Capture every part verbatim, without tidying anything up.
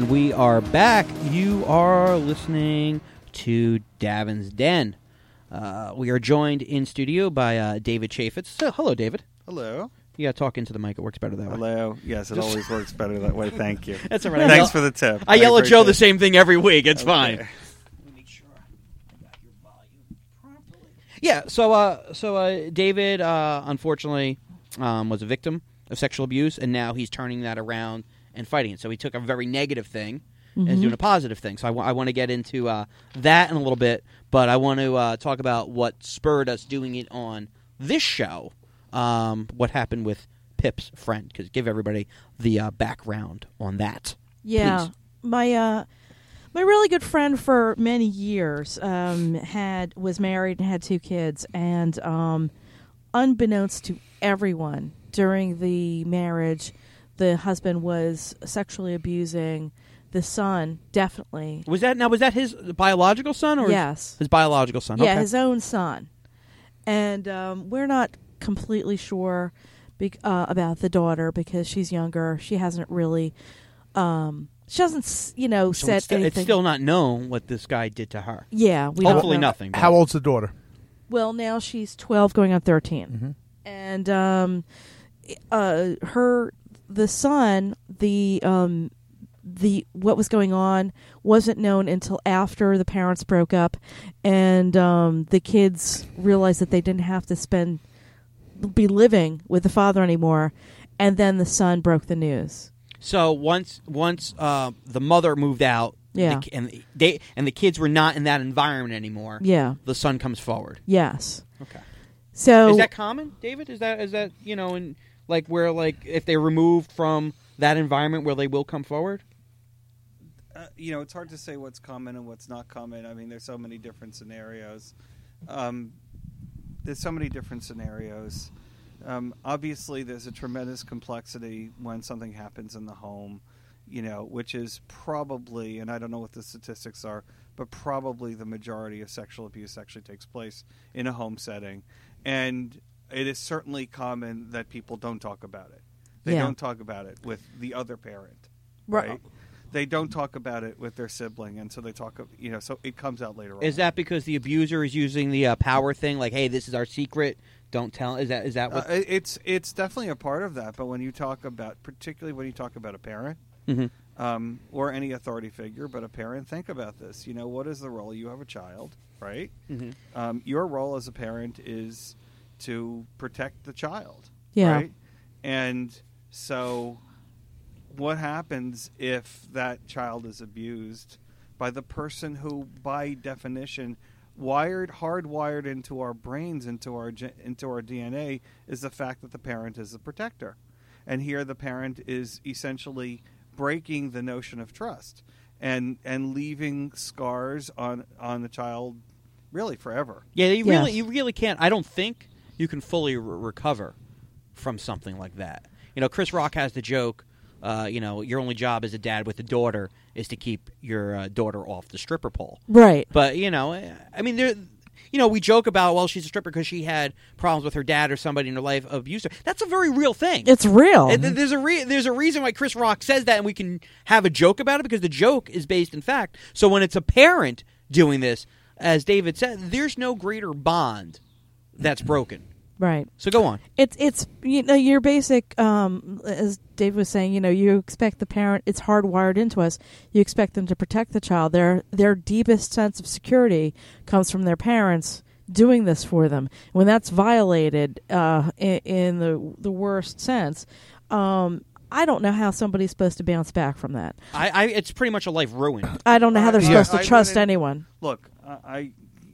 And we are back. You are listening to Davin's Den. Uh, we are joined in studio by uh, David Chaffetz. So, hello, David. Hello. You got to talk into the mic. It works better that way. Hello. Yes, it always works better that way. Thank you. That's all right. Thanks for the tip. I, I yell at Joe it. the same thing every week. It's okay. fine. Let me make sure I got your volume properly. Yeah, so, uh, so uh, David, uh, unfortunately, um, was a victim of sexual abuse, and now he's turning that around and fighting it. So he took a very negative thing mm-hmm. and is doing a positive thing. So I, w- I want to get into uh, that in a little bit, but I want to uh, talk about what spurred us doing it on this show, um, what happened with Pip's friend, because give everybody the uh, background on that. Yeah. Please. My uh, my really good friend for many years um, had was married and had two kids, and um, unbeknownst to everyone during the marriage, the husband was sexually abusing the son, definitely. Was that now? Was that his biological son, or yes, his, his biological son? Yeah, okay. his own son. And um, we're not completely sure be- uh, about the daughter because she's younger. She hasn't really, um, she hasn't, you know, So said it's, st- anything. it's still not known what this guy did to her. Yeah, we hopefully don't know. nothing. But. How old's the daughter? Well, now she's twelve, going on thirteen, Mm-hmm. and um, uh, her the son the um. The what was going on wasn't known until after the parents broke up, and um, the kids realized that they didn't have to spend be living with the father anymore, and then the son broke the news. So once once uh, the mother moved out, Yeah. the, and they and the kids were not in that environment anymore. Yeah. The son comes forward. Yes. Okay. So Is that common, David? Is that is that you know, in like where like if they're removed from that environment where they will come forward? Uh, you know, it's hard to say what's common and what's not common. I mean, there's so many different scenarios. Um, there's so many different scenarios. Um, obviously, there's a tremendous complexity when something happens in the home, you know, which is probably, and I don't know what the statistics are, but probably the majority of sexual abuse actually takes place in a home setting. And it is certainly common that people don't talk about it. They Yeah. don't talk about it with the other parent, Right. right? They don't talk about it with their sibling, and so they talk, you know, so it comes out later on. Is that because the abuser is using the uh, power thing, like, hey, this is our secret, don't tell? Is that is that what? Uh, it's it's definitely a part of that, but when you talk about, particularly when you talk about a parent mm-hmm. um, or any authority figure, but a parent, think about this. You know, what is the role? You have a child, right? Mm-hmm. Um, your role as a parent is to protect the child, Yeah. right? And so what happens if that child is abused by the person who, by definition, wired, hardwired into our brains, into our into our D N A, is the fact that the parent is the protector, and here the parent is essentially breaking the notion of trust and and leaving scars on on the child, really forever. Yeah, you really Yes. you really can't. I don't think you can fully re- recover from something like that. You know, Chris Rock has the joke. Uh, you know, your only job as a dad with a daughter is to keep your uh, daughter off the stripper pole. Right. But you know, I mean, there. You know, we joke about, well, she's a stripper because she had problems with her dad or somebody in her life abused her. That's a very real thing. It's real. And th- there's a re- there's a reason why Chris Rock says that, and we can have a joke about it because the joke is based in fact. So when it's a parent doing this, as David said, there's no greater bond that's broken. Right. So go on. It's it's you know your basic um, as Dave was saying, you know, you expect the parent, it's hardwired into us. You expect them to protect the child. Their their deepest sense of security comes from their parents doing this for them. When that's violated uh, in, in the the worst sense, um, I don't know how somebody's supposed to bounce back from that. I, I it's pretty much a life ruined. I don't know how they're Uh, yeah, supposed to I trust wouldn't- anyone. Look, I, I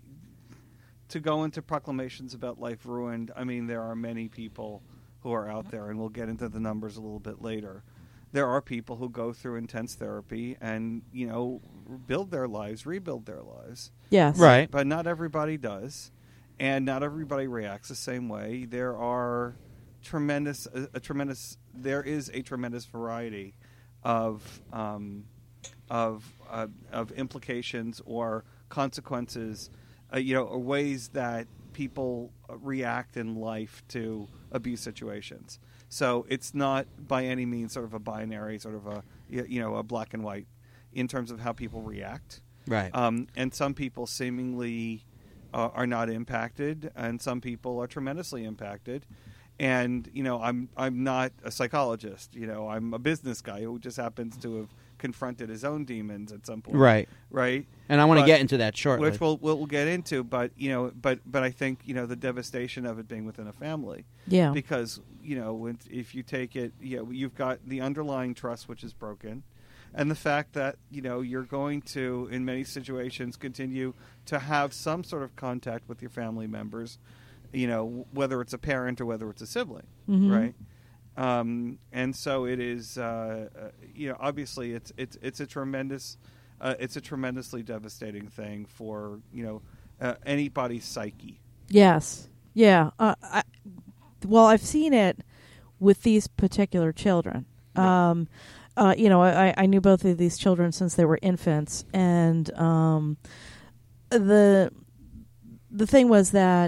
to go into proclamations about life ruined. I mean, there are many people who are out there, and we'll get into the numbers a little bit later. There are people who go through intense therapy and, you know, build their lives, rebuild their lives. Yes. Right. But not everybody does, and not everybody reacts the same way. There are tremendous, a, a tremendous, there is a tremendous variety of um, of uh, of implications or consequences, uh, you know, or ways that people react in life to abuse situations. So it's not by any means sort of a binary, sort of a you know a black and white. in terms of how people react. Right. Um, and some people seemingly uh, are not impacted, and some people are tremendously impacted. And you know, I'm I'm not a psychologist. You know, I'm a business guy who just happens to have confronted his own demons at some point. Right. Right. And I want to But- get into that shortly. Which we'll, we'll get into, but you know, but but I think you know the devastation of it being within a family, Yeah. because you know when, if you take it, you know, you've got the underlying trust which is broken, and the fact that you know you're going to in many situations continue to have some sort of contact with your family members, you know, whether it's a parent or whether it's a sibling, Mhm. right? Um, and so it is, uh, uh, you know, obviously it's it's it's a tremendous. Uh, it's a tremendously devastating thing for you know uh, anybody's psyche. Yes. Yeah. Uh, I, well, I've seen it with these particular children. Um, uh, you know, I, I knew both of these children since they were infants, and um, the the thing was that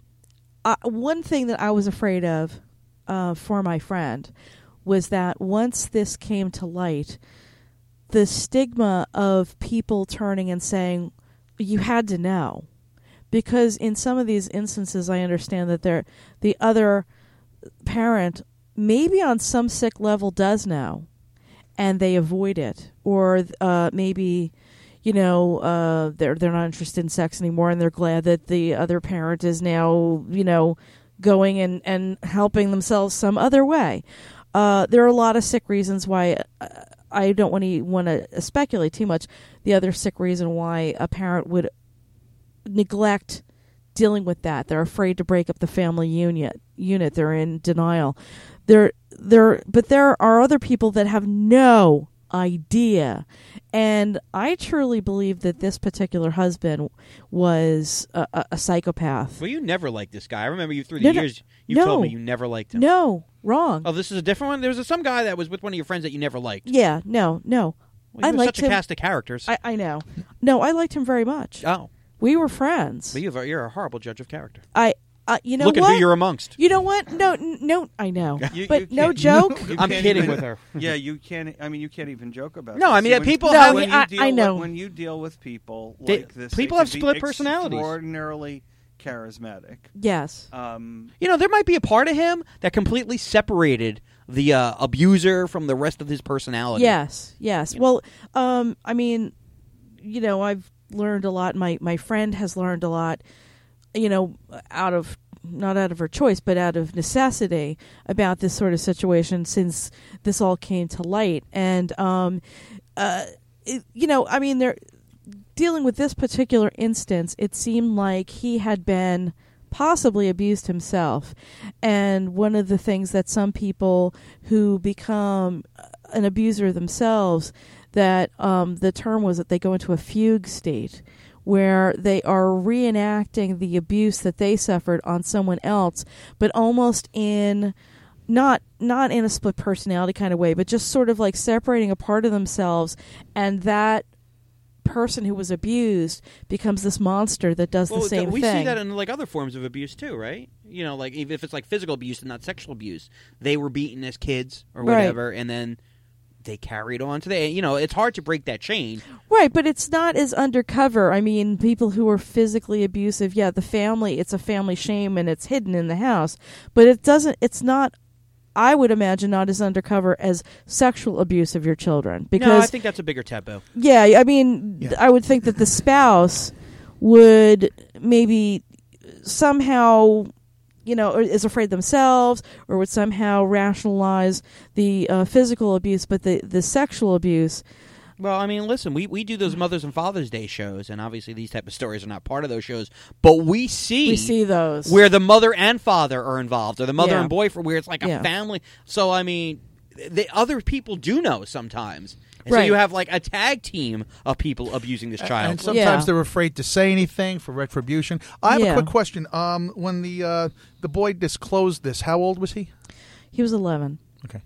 I, one thing that I was afraid of uh, for my friend was that once this came to light, the stigma of people turning and saying, you had to know. Because in some of these instances, I understand that they're, the other parent, maybe on some sick level, does know, and they avoid it. Or uh, maybe, you know, uh, they're they're not interested in sex anymore, and they're glad that the other parent is now, you know, going and, and helping themselves some other way. Uh, there are a lot of sick reasons why... Uh, I don't want to want to speculate too much. The other sick reason why a parent would neglect dealing with that, they're afraid to break up the family unit. Unit, they're in denial. There, there, but there are other people that have no idea, and I truly believe that this particular husband was a, a, a psychopath. Well, you never liked this guy. I remember you through the No, no, years you no. told me you never liked him. No, wrong. Oh, this is a different one? There was a, some guy that was with one of your friends that you never liked. Yeah, no, no. Well, he I was liked such a him. cast of characters. I, I know. No, I liked him very much. oh. We were friends. But you've, you're a horrible judge of character. I, uh, you know Look what? at who you're amongst. You know what? No, n- no, I know. You- but you no can't- joke. you I'm can't kidding even- with her. Yeah, you can't. I mean, you can't even joke about. No, this. I mean, See, when- people No, have... when I- you deal I know. With, when you deal with people They- like this, people they have can split be personalities. Extraordinarily charismatic. Yes. Um, You know, there might be a part of him that completely separated the uh, abuser from the rest of his personality. Yes. Yes. You Well, um, I mean, you know, I've learned a lot. My my friend has learned a lot. You know, out of not out of her choice, but out of necessity about this sort of situation since this all came to light. And um, uh, it, you know, I mean, they're dealing with this particular instance. It seemed like he had been possibly abused himself. And one of the things that some people who become an abuser themselves, that um, the term was that they go into a fugue state, where they are reenacting the abuse that they suffered on someone else, but almost in not not in a split personality kind of way, but just sort of like separating a part of themselves, and that person who was abused becomes this monster that does Well, the same th- we thing. see that in like other forms of abuse too, right? You know, like even if it's like physical abuse and not sexual abuse, they were beaten as kids or Right. whatever, and then they carried on to the. You know, it's hard to break that chain. Right, but it's not as undercover. I mean, people who are physically abusive, yeah, the family, it's a family shame and it's hidden in the house. But it doesn't, it's not, I would imagine, not as undercover as sexual abuse of your children. Because, No, I think that's a bigger taboo. yeah, I mean, Yeah. I would think that the spouse would maybe somehow, you know, or is afraid themselves, or would somehow rationalize the uh, physical abuse, but the, the sexual abuse. Well, I mean, listen, we, we do those Mother's and Father's Day shows, and obviously these type of stories are not part of those shows, but we see, We see those. where the mother and father are involved, or the mother Yeah. and boyfriend, where it's like a Yeah. family. So, I mean, the other people do know sometimes. And Right. So you have like a tag team of people abusing this child. And sometimes Yeah. they're afraid to say anything for retribution. I have Yeah. a quick question. Um, when the uh, the boy disclosed this, how old was he? He was eleven. Okay.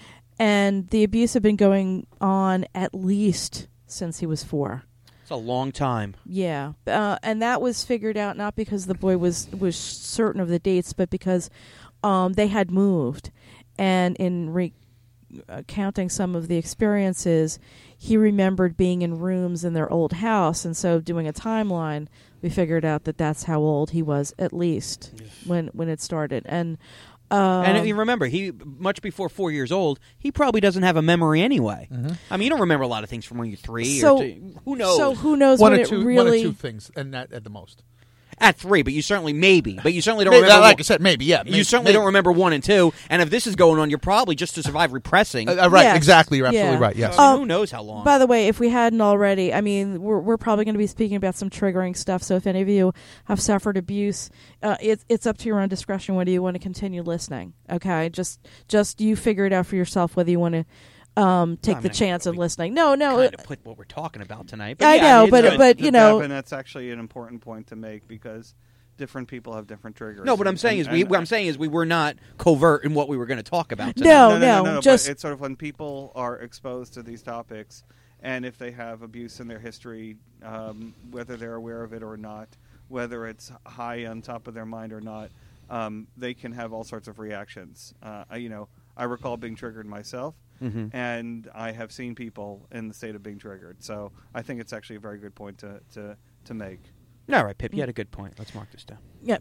And the abuse had been going on at least since he was four. It's a long time. Yeah. Uh, and that was figured out not because the boy was, was certain of the dates, but because um, they had moved. And in re- counting some of the experiences, he remembered being in rooms in their old house, and so doing a timeline, we figured out that that's how old he was at least when when it started. And um, and you remember, he much before four years old, he probably doesn't have a memory anyway. Mm-hmm. I mean, you don't remember a lot of things from when you're three. So or two. Who knows? So who knows one what or it two, really? one or two things, and that at the most. At three, but you certainly maybe, but you certainly don't Maybe, remember. like one, I said, maybe yeah. You maybe, certainly maybe. don't remember one and two. And if this is going on, you're probably just to survive repressing. Uh, uh, right, Yes. exactly. You're absolutely Yeah. right. Yes. So, I mean, Um, who knows how long? By the way, if we hadn't already, I mean, we're we're probably going to be speaking about some triggering stuff. So if any of you have suffered abuse, uh, it's it's up to your own discretion whether you want to continue listening. Okay, just just you figure it out for yourself whether you want to um, take I the mean, chance of we listening. No, no, kind of put what we're talking about tonight. But I yeah, know, it's but good. but you know, and that's actually an important point to make because different people have different triggers. No, what I'm saying And- is we. and- What I'm saying is we were not covert in what we were going to talk about. Tonight. No, no, no, no, no, no, just- but it's sort of when people are exposed to these topics, and if they have abuse in their history, um, whether they're aware of it or not, whether it's high on top of their mind or not, um, they can have all sorts of reactions. Uh, I, you know, I recall being triggered myself, Mm-hmm. and I have seen people in the state of being triggered. So I think it's actually a very good point to to, to make. All right, Pip, you had a good point. Let's mark this down. yeah.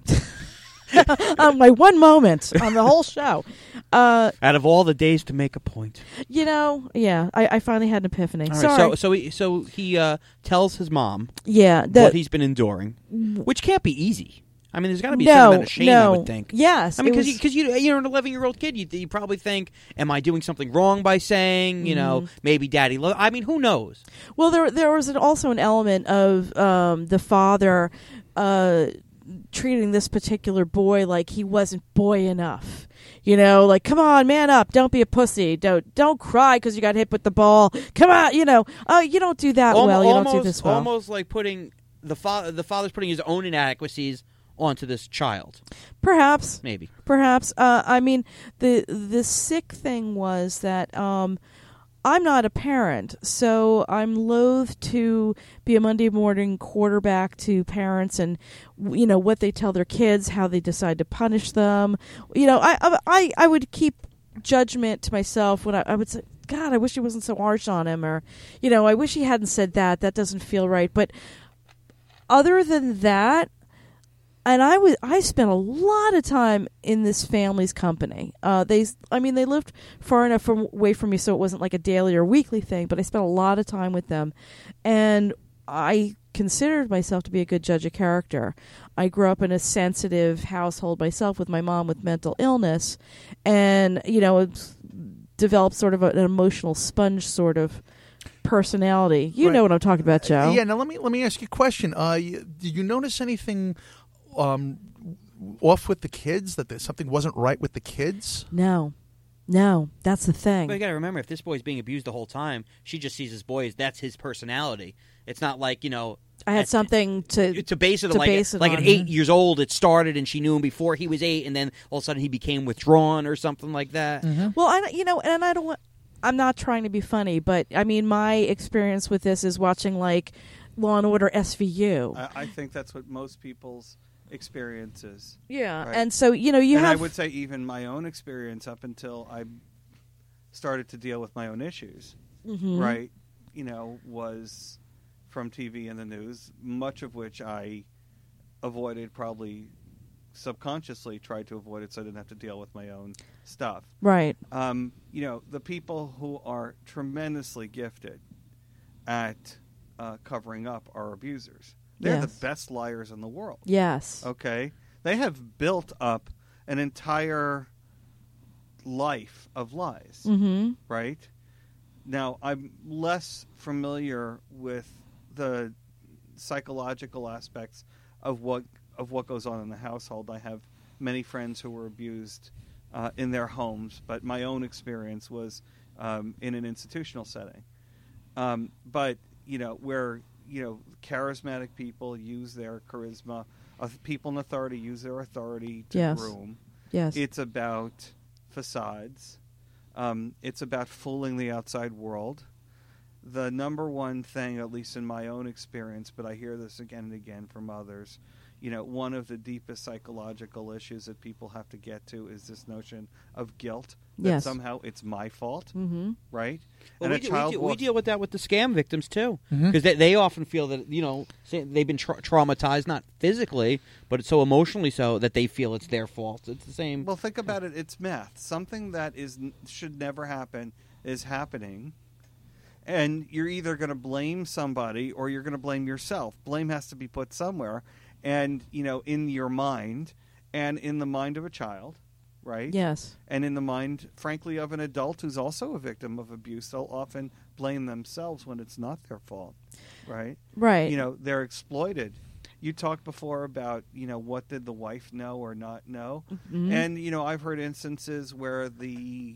um, my one moment on the whole show. Uh, Out of all the days to make a point. you know, yeah, I, I finally had an epiphany. All right, Sorry. so so he so he uh, tells his mom yeah, the, what he's been enduring, which can't be easy. I mean, there's got to be a no, certain amount of shame, no. I would think. Yes, I mean, it because was- you, cause you, you're an eleven-year-old kid, you, you probably think, am I doing something wrong by saying, you know, Mm-hmm. maybe daddy lo-? I mean, who knows? Well, there there was an, also an element of um, the father uh, treating this particular boy like he wasn't boy enough. You know, like, come on, man up! Don't be a pussy. Don't don't cry because you got hit with the ball. Come on, you know. Oh, you don't do that Almo- well. You almost, don't do this well. Almost like putting the father, the father's putting his own inadequacies onto this child. Perhaps. Maybe. Perhaps. Uh, I mean, the the sick thing was that um, I'm not a parent, so I'm loath to be a Monday morning quarterback to parents and, you know, what they tell their kids, how they decide to punish them. You know, I I, I would keep judgment to myself when I, I would say, God, I wish he wasn't so harsh on him, or, you know, I wish he hadn't said that. That doesn't feel right. But other than that, and I was I spent a lot of time in this family's company. Uh, they, I mean, they lived far enough from, away from me, so it wasn't like a daily or weekly thing. But I spent a lot of time with them, and I considered myself to be a good judge of character. I grew up in a sensitive household myself, with my mom with mental illness, and you know, it's developed sort of a, an emotional sponge sort of personality. You Right. know what I'm talking about, Joe? Uh, yeah. Now let me let me ask you a question. Uh, you, did you notice anything um, off with the kids? That there, something wasn't right with the kids? No, no, that's the thing. But you got to remember, if this boy's being abused the whole time, she just sees his boy as that's his personality. It's not like, you know, I had at- something to to base it to like base it like on. at eight years old it started and she knew him before he was eight, and then all of a sudden he became withdrawn or something like that. Well, I you know, and I don't want. I'm not trying to be funny, but I mean, my experience with this is watching like Law and Order S V U. I, I think that's what most people's experience is. yeah, right. and so you know, you and have. I would say even my own experience up until I started to deal with my own issues, Mhm. right, you know, was from T V and the news, much of which I avoided, probably subconsciously tried to avoid it so I didn't have to deal with my own stuff. Right. Um, you know, the people who are tremendously gifted at uh, covering up are abusers. They're Yes. the best liars in the world. Yes. Okay? They have built up an entire life of lies, Mm-hmm. right? Now, I'm less familiar with the psychological aspects of what of what goes on in the household. I have many friends who were abused uh, in their homes, but my own experience was um, in an institutional setting. Um, but, you know, where, you know, charismatic people use their charisma, uh, people in authority use their authority to Yes. groom. Yes. It's about facades. Um, it's about fooling the outside world. The number one thing, at least in my own experience, but I hear this again and again from others, you know, one of the deepest psychological issues that people have to get to is this notion of guilt. That Yes. somehow it's my fault, Mm-hmm. right? Well, and we, a do- child we, deal, we walks- deal with that with the scam victims too, Mhm. because they, they often feel that you know say they've been tra- traumatized, not physically, but it's so emotionally so that they feel it's their fault. It's the same. Well, think about it. It's math. Something that is should never happen is happening. And you're either going to blame somebody or you're going to blame yourself. Blame has to be put somewhere. And, you know, in your mind and in the mind of a child, right? Yes. And in the mind, frankly, of an adult who's also a victim of abuse, they'll often blame themselves when it's not their fault, right? Right. You know, they're exploited. You talked before about, you know, what did the wife know or not know? Mhm. And, you know, I've heard instances where the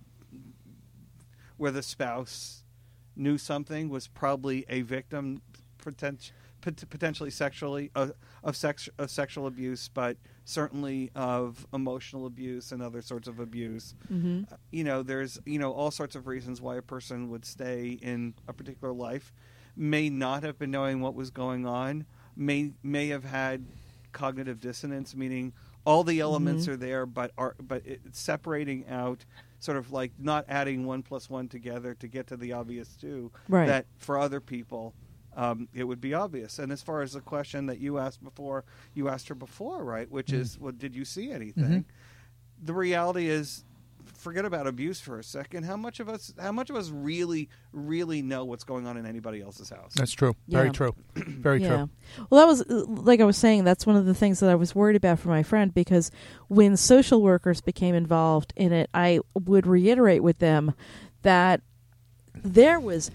where the spouse knew something, was probably a victim, potent, pot- potentially sexually uh, of sex of sexual abuse, but certainly of emotional abuse and other sorts of abuse. Mm-hmm. Uh, you know, there's you know all sorts of reasons why a person would stay in a particular life. May not have been knowing what was going on. May may have had cognitive dissonance, meaning all the elements Mm-hmm. are there, but are but it's separating out, sort of like not adding one plus one together to get to the obvious two. Right. That for other people, um, it would be obvious. And as far as the question that you asked before, you asked her before, right? Which Mm-hmm. is, well, did you see anything? The reality is, forget about abuse for a second. How much of us, how much of us really, really know what's going on in anybody else's house? That's true. Very Yeah. true. Very yeah. true. Well, that was, uh, like I was saying, that's one of the things that I was worried about for my friend, because when social workers became involved in it, I would reiterate with them that there was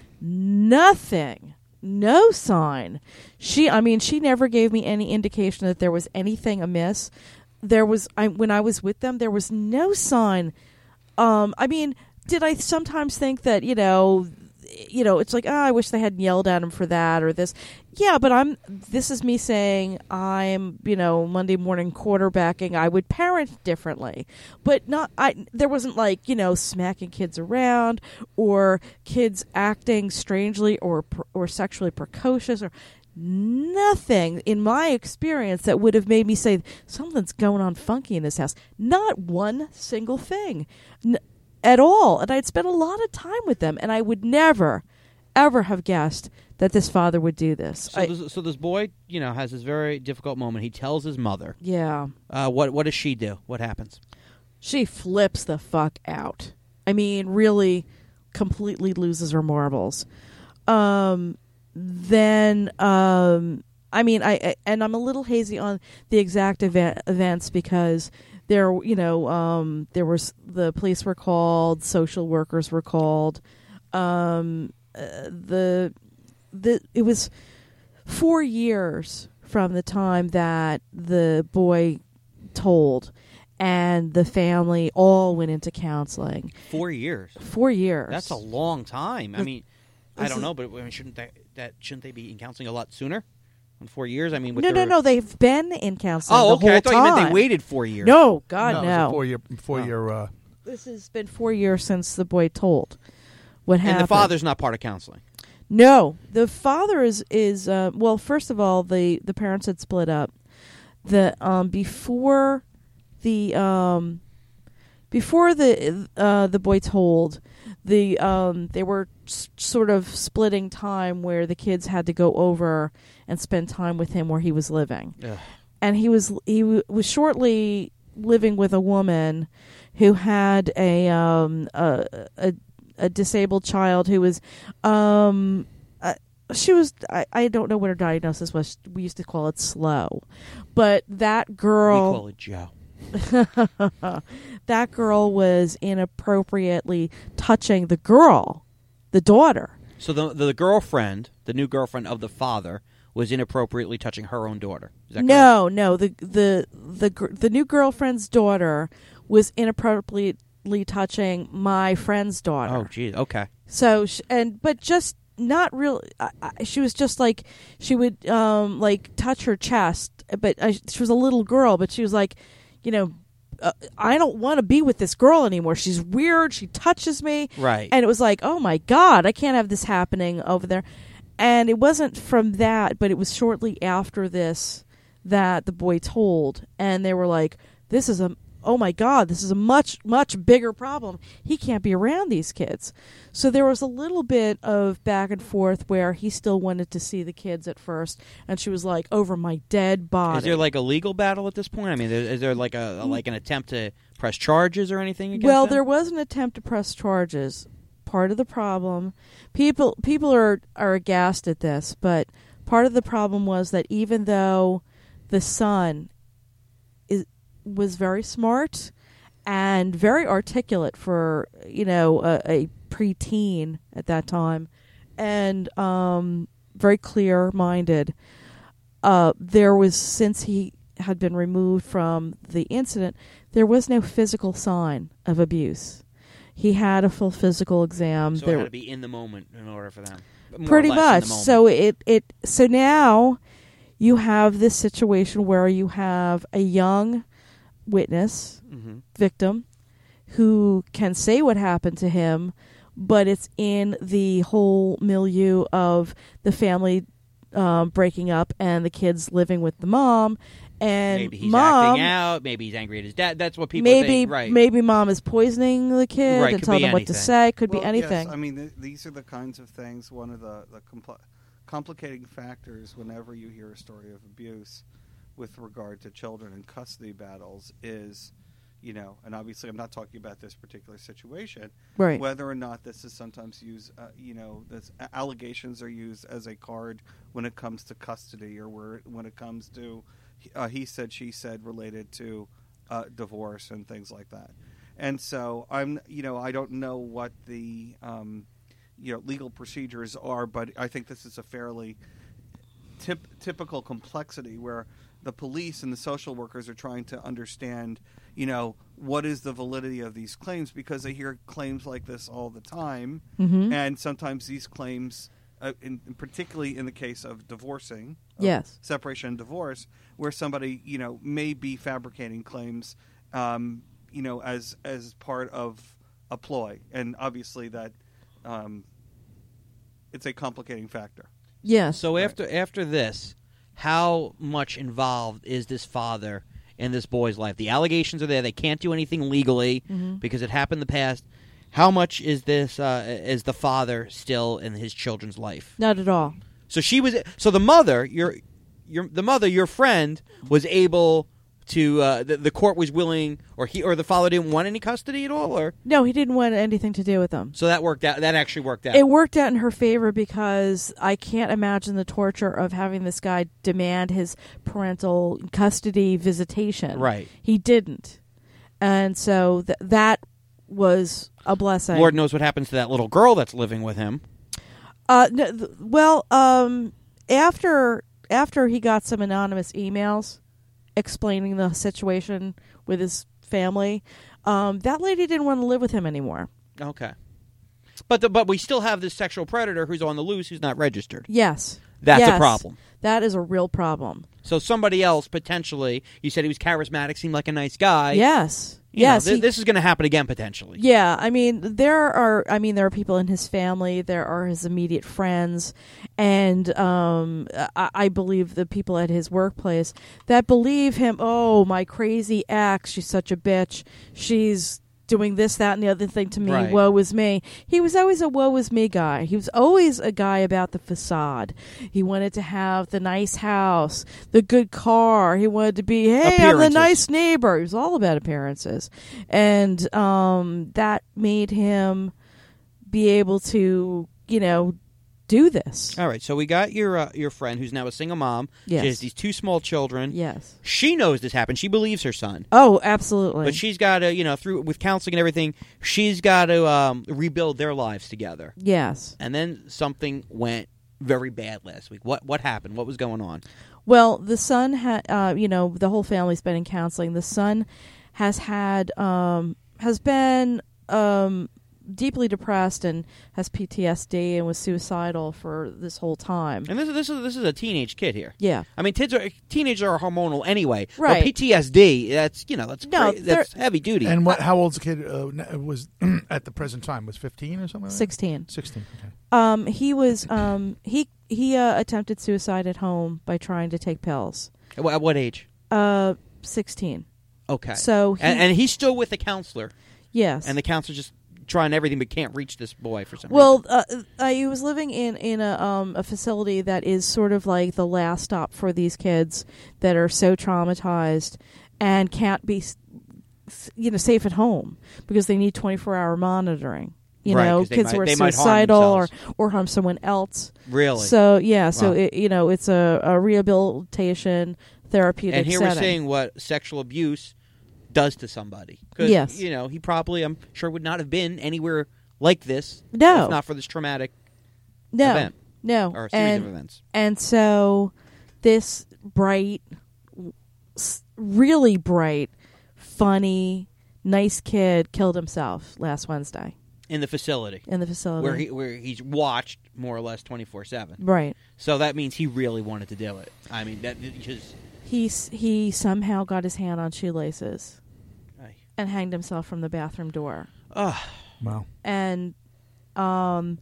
nothing, no sign. She, I mean, she never gave me any indication that there was anything amiss. There was, I, when I was with them, there was no sign. Um, I mean, did I sometimes think that, you know, you know, it's like, oh, I wish they hadn't yelled at him for that or this. Yeah, but I'm, this is me saying I'm, you know, Monday morning quarterbacking. I would parent differently, but not, I, there wasn't like, you know, smacking kids around or kids acting strangely or, or sexually precocious or nothing in my experience that would have made me say something's going on funky in this house. Not one single thing. N- at all. And I'd spent a lot of time with them, and I would never, ever have guessed that this father would do this. So, I, this, so this boy, you know, has this very difficult moment. He tells his mother. yeah. Uh, what what does she do? What happens? She flips the fuck out. I mean, really completely loses her marbles. Um, then, um, I mean, I, I and I'm a little hazy on the exact event, events because there, you know, um, there was the police were called, social workers were called. Um, uh, the the it was four years from the time that the boy told, and the family all went into counseling. Four years. Four years. That's a long time. I This- mean, I this don't is- know, but I mean, shouldn't that, that shouldn't they be in counseling a lot sooner? In four years? I mean, with no, no, their- no. They've been in counseling. Oh, the okay. whole I thought you meant time. they waited four years. No, God, no. no. It was a four year, four Oh. year. Uh, This has been four years since the boy told what happened. And the father's not part of counseling. No, the father is is uh, well. First of all, the the parents had split up. The um before the um before the uh the boy told, the um they were s- sort of splitting time where the kids had to go over and spend time with him where he was living. Ugh. And he was he w- was shortly living with a woman who had a um a a, a disabled child who was um uh, she was I, I don't know what her diagnosis was. We used to call it slow, but that We girl call it Joe. that girl was inappropriately touching the girl, the daughter. So the the girlfriend, the new girlfriend of the father, was inappropriately touching her own daughter. Is that No, no. The the the gr- the new girlfriend's daughter was inappropriately touching my friend's daughter. correct? Oh, geez. Okay. So sh- and but just not real. I, I, she was just like she would um like touch her chest, but I, she was a little girl. But she was like, you know, uh, I don't want to be with this girl anymore. She's weird. She touches me. Right. And it was like, oh my God, I can't have this happening over there. And it wasn't from that, but it was shortly after this that the boy told, and they were like, this is a oh my God, this is a much, much bigger problem. He can't be around these kids. So there was a little bit of back and forth where he still wanted to see the kids at first, and she was like, over my dead body. Is there like a legal battle at this point? I mean, is there like a, a like an attempt to press charges or anything against Well, them? there was an attempt to press charges. Part of the problem, people people are, are aghast at this, but part of the problem was that even though the son is was very smart and very articulate for, you know, a, a preteen at that time, and um, very clear-minded. Uh, there was, since he had been removed from the incident, there was no physical sign of abuse. He had a full physical exam. So there, it had to be in the moment in order for them. More pretty or less in much. the moment. So it, it so now you have this situation where you have a young witness, mm-hmm. victim, who can say what happened to him, but it's in the whole milieu of the family um, breaking up and the kids living with the mom. And maybe he's mom, acting out. Maybe he's angry at his dad. That's what people maybe, think. Right. Maybe mom is poisoning the kid Right, and could telling be them what to anything. say. Could Well, be anything. Yes, I mean, th- these are the kinds of things. One of the, the compl- complicating factors whenever you hear a story of abuse with regard to children in custody battles is, you know, and obviously I'm not talking about this particular situation, Right. whether or not this is sometimes used, uh, you know, this allegations are used as a card when it comes to custody or where, when it comes to uh, he said, she said related to uh, divorce and things like that. And so I'm, you know, I don't know what the, um, you know, legal procedures are, but I think this is a fairly tip, typical complexity where the police and the social workers are trying to understand, you know, what is the validity of these claims, because they hear claims like this all the time. Mm-hmm. And sometimes these claims, uh, in, particularly in the case of divorcing, of Yes. separation and divorce, where somebody, you know, may be fabricating claims, um, you know, as as part of a ploy. And obviously that um, it's a complicating factor. Yes. So after after this, how much involved is this father in this boy's life? The allegations are there. They can't do anything legally Mm-hmm. because it happened in the past. How much is this uh, is the father still in his children's life? Not at all. So she was. So the mother, your, your, the mother, your friend, was able to. Uh, the, the court was willing, or he, or the father didn't want any custody at all, or No, he didn't want anything to do with them. so that worked out. That actually worked out. It worked out in her favor because I can't imagine the torture of having this guy demand his parental custody visitation. Right. He didn't. And so th- that was a blessing. Lord knows what happens to that little girl that's living with him. Uh, no, th- well, um, after after he got some anonymous emails explaining the situation with his family, um, that lady didn't want to live with him anymore. Okay. But the, but we still have this sexual predator who's on the loose who's not registered. Yes. That's a Yes. problem. That is a real problem. So somebody else potentially. You said he was charismatic, seemed like a nice guy. Yes. You know, Yes. th- he- this is going to happen again potentially. Yeah, I mean there are I mean there are people in his family, there are his immediate friends, and um, I, I believe the people at his workplace that believe him. Oh, my crazy ex, she's such a bitch. She's doing this, that, and the other thing to me. Right. Woe is me. He was always a woe is me guy. He was always a guy about the facade. He wanted to have the nice house, the good car. He wanted to be, hey, I'm the Appearances. nice neighbor. He was all about appearances. And um, that made him be able to, you know, do this. All right. So we got your uh, your friend who's now a single mom. Yes. She has these two small children. Yes. She knows this happened. She believes her son. Oh, absolutely. But she's got to, you know, through with counseling and everything, she's got to um, rebuild their lives together. Yes. And then something went very bad last week. What what happened? What was going on? Well, the son had, uh, you know, the whole family's been in counseling. The son has had, um, has been um, deeply depressed and has P T S D and was suicidal for this whole time. And this is this is this is a teenage kid here. Yeah. I mean, kids are teenagers are hormonal anyway. Right. But P T S D, that's you know, that's No, cra- that's heavy duty. And what? How old's the kid uh, n- was at the present time? Was fifteen or something? Like that? sixteen. Sixteen. Okay. Um, he was, um, he, he uh, attempted suicide at home by trying to take pills. At wh- at what age? Uh, sixteen. Okay. So he, and, and he's still with the counselor, yes, and the counselor just trying everything but can't reach this boy for some well, reason. uh, uh, he was living in in a um a facility that is sort of like the last stop for these kids that are so traumatized and can't be, you know, safe at home because they need twenty-four hour monitoring. You Right, know, 'cause they kids might- who are they might harm suicidal or, themselves. or harm someone else. Really? So yeah, so Wow. it, you know, it's a, a rehabilitation therapeutic And here setting. we're seeing what sexual abuse does to somebody. 'Cause, Yes. you know, he probably, I'm sure, would not have been anywhere like this No. if not for this traumatic no, event no, or a series and of events. and so this bright, s- really bright, funny, nice kid killed himself last Wednesday In the facility. in the facility. Where he where he's watched more or less twenty-four seven. right. So that means he really wanted to do it. I mean, that just... He s- he somehow got his hand on shoelaces Ay. and hanged himself from the bathroom door. Ugh. Wow. And um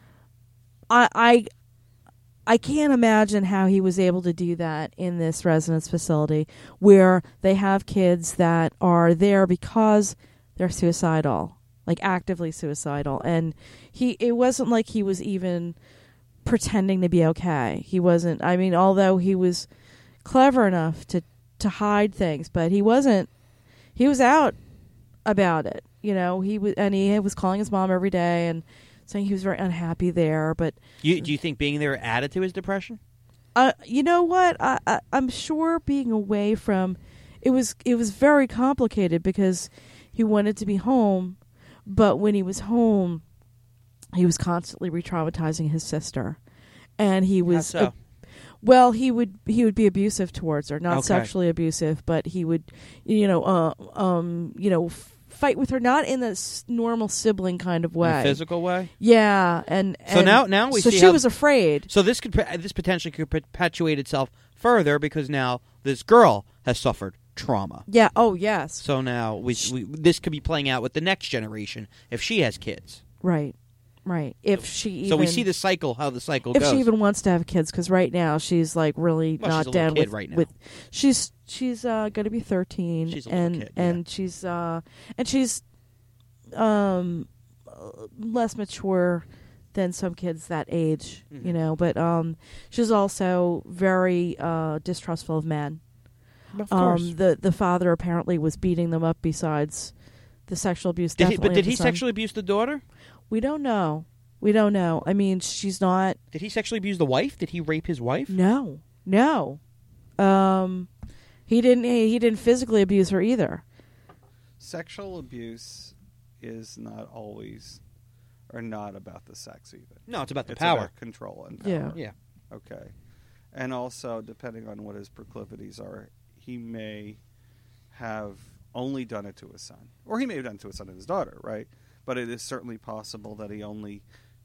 I I I can't imagine how he was able to do that in this residence facility where they have kids that are there because they're suicidal, like actively suicidal. And he it wasn't like he was even pretending to be okay. He wasn't, I mean, although he was clever enough to to hide things, but he wasn't he was out about it. You know, he was, and he was calling his mom every day and saying he was very unhappy there. But You, do you think being there added to his depression? uh, you know what? I, I, I'm sure being away from it was it was very complicated because he wanted to be home, but when he was home, he was constantly re-traumatizing his sister, and he was How so? uh, well, he would he would be abusive towards her, not Okay. sexually abusive, but he would, you know, uh, um, you know. F- fight with her, not in a s- normal sibling kind of way. In a physical way? Yeah, and, So and now- now we so see she how- was afraid. So this could this potentially could perpetuate itself further because now this girl has suffered trauma. Yeah. Oh, yes. So now we, we this could be playing out with the next generation if she has kids. Right. Right. If she even, so we see the cycle, how the cycle if goes. she even wants to have kids, because right now she's like really Well, not she's a little down kid with. right now. with she's she's uh, going to be thirteen, She's a little and kid, yeah. and she's uh and she's um less mature than some kids that age, Mhm. you know. But um, she's also very uh distrustful of men. Of course. Um, the the father apparently was beating them up. Besides the sexual abuse, did he, definitely but did of the he son. sexually abuse the daughter? We don't know. We don't know. I mean, she's not. Did he sexually abuse the wife? Did he rape his wife? No, no. Um, he didn't. He didn't physically abuse her either. Sexual abuse is not always, or not about the sex even. No, it's about the It's power. about control and power. Yeah. Yeah. Okay. And also, depending on what his proclivities are, he may have only done it to his son. Or he may have done it to his son and his daughter, right? But it is certainly possible that he only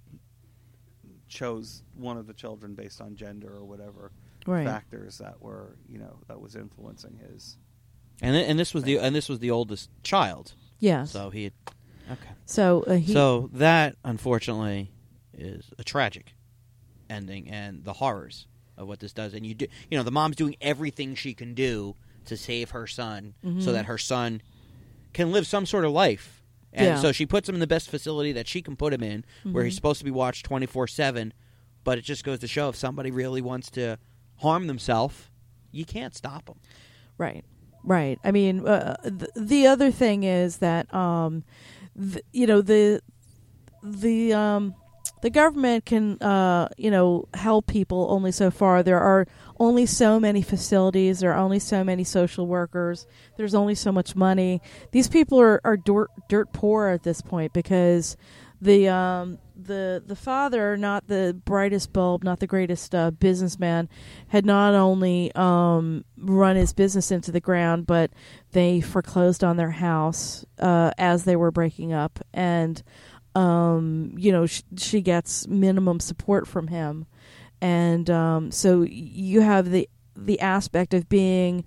chose one of the children based on gender or whatever Right. factors that were, you know, that was influencing his. And th- and this was the and this was the oldest child. Yes. So he had, okay. So uh, he. So that unfortunately is a tragic ending and the horrors of what this does. And you do, you know, the mom's doing everything she can do to save her son Mhm. so that her son can live some sort of life. And Yeah. so she puts him in the best facility that she can put him in, where he's Mhm. supposed to be watched twenty-four seven. But it just goes to show if somebody really wants to harm themselves, you can't stop them. Right. Right. I mean, uh, the, the other thing is that, um, th- you know, the the um, the government can, uh, you know, help people only so far. There are only so many facilities. There are only so many social workers. There's only so much money. These people are, are dirt, dirt poor at this point because the um, the the father, not the brightest bulb, not the greatest uh, businessman, had not only um, run his business into the ground, but they foreclosed on their house uh, as they were breaking up, and um, you know sh- she gets minimum support from him, and um, so you have the the aspect of being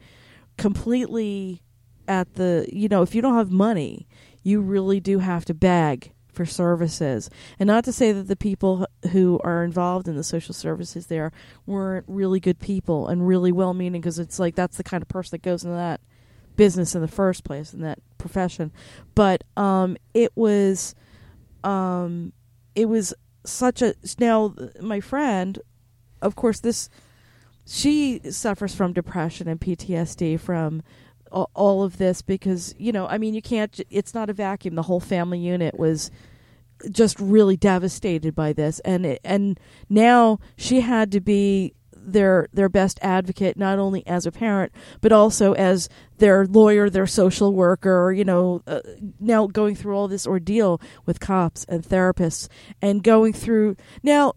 completely at the, you know, if you don't have money, you really do have to beg for services. And not to say that the people who are involved in the social services there weren't really good people and really well-meaning, because it's like that's the kind of person that goes into that business in the first place, in that profession. But um, it was, um, it was such a... Now, my friend, of course, this... She suffers from depression and P T S D from all of this because, you know, I mean, you can't, it's not a vacuum. The whole family unit was just really devastated by this. And it, and now she had to be their their best advocate, not only as a parent, but also as their lawyer, their social worker, you know, uh, now going through all this ordeal with cops and therapists and going through. Now,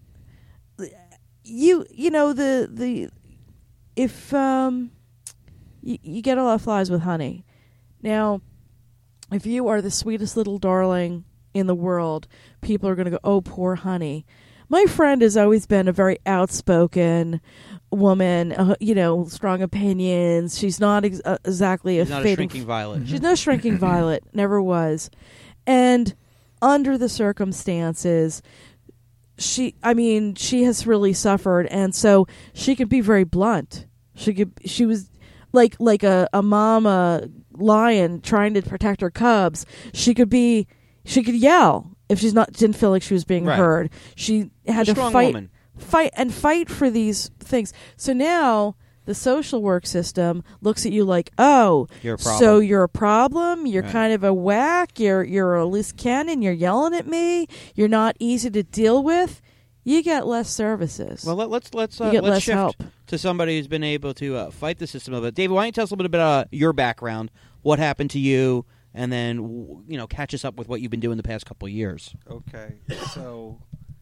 you, you know, the, the, if, um, You, you get a lot of flies with honey. Now, if you are the sweetest little darling in the world, people are going to go, oh, poor honey. My friend has always been a very outspoken woman, uh, you know, strong opinions. She's not ex- uh, exactly She's a not a fading shrinking violet. She's no shrinking violet, never was. And under the circumstances, she, I mean, she has really suffered, and so she could be very blunt. She could, she was... Like like a, a mama lion trying to protect her cubs, she could be, she could yell if she's not didn't feel like she was being right. heard. She had a to strong fight, woman. fight and fight for these things. So now the social work system looks at you like, oh, You're a problem. so you're a problem. You're Right. kind of a whack. You're you're a loose cannon. You're yelling at me. You're not easy to deal with. You get less services. Well, let, let's let's uh, you get let's less shift help. to somebody who's been able to uh, fight the system a little bit. David, why don't you tell us a little bit about uh, your background, what happened to you, and then you know catch us up with what you've been doing the past couple of years. Okay, so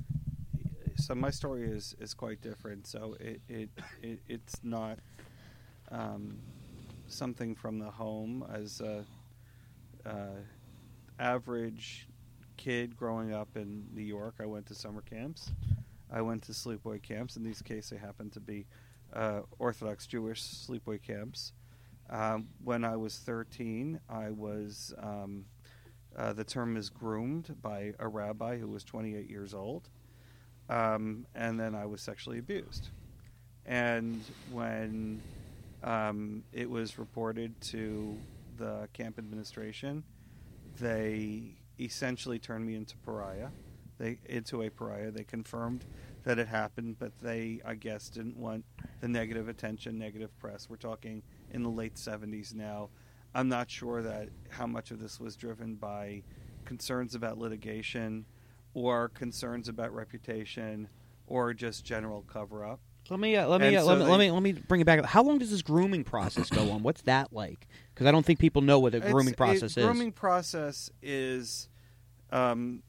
so my story is, is quite different. So it, it, it it's not um, something from the home. As a uh, average kid growing up in New York, I went to summer camps. I went to sleepaway camps. In these cases, they happened to be uh, Orthodox Jewish sleepaway camps. Um, when I was thirteen, I was, um, uh, the term is groomed by a rabbi who was twenty-eight years old. Um, and then I was sexually abused. And when um, it was reported to the camp administration, they essentially turned me into pariah. They into a pariah. They confirmed that it happened, but they, I guess, didn't want the negative attention, negative press. We're talking in the late seventies now. I'm not sure that how much of this was driven by concerns about litigation or concerns about reputation or just general cover-up. Let me uh, let me, uh, so let me they, let me let me bring it back. How long does this grooming process go on? What's that like? Because I don't think people know what a grooming process a is. Grooming process is um,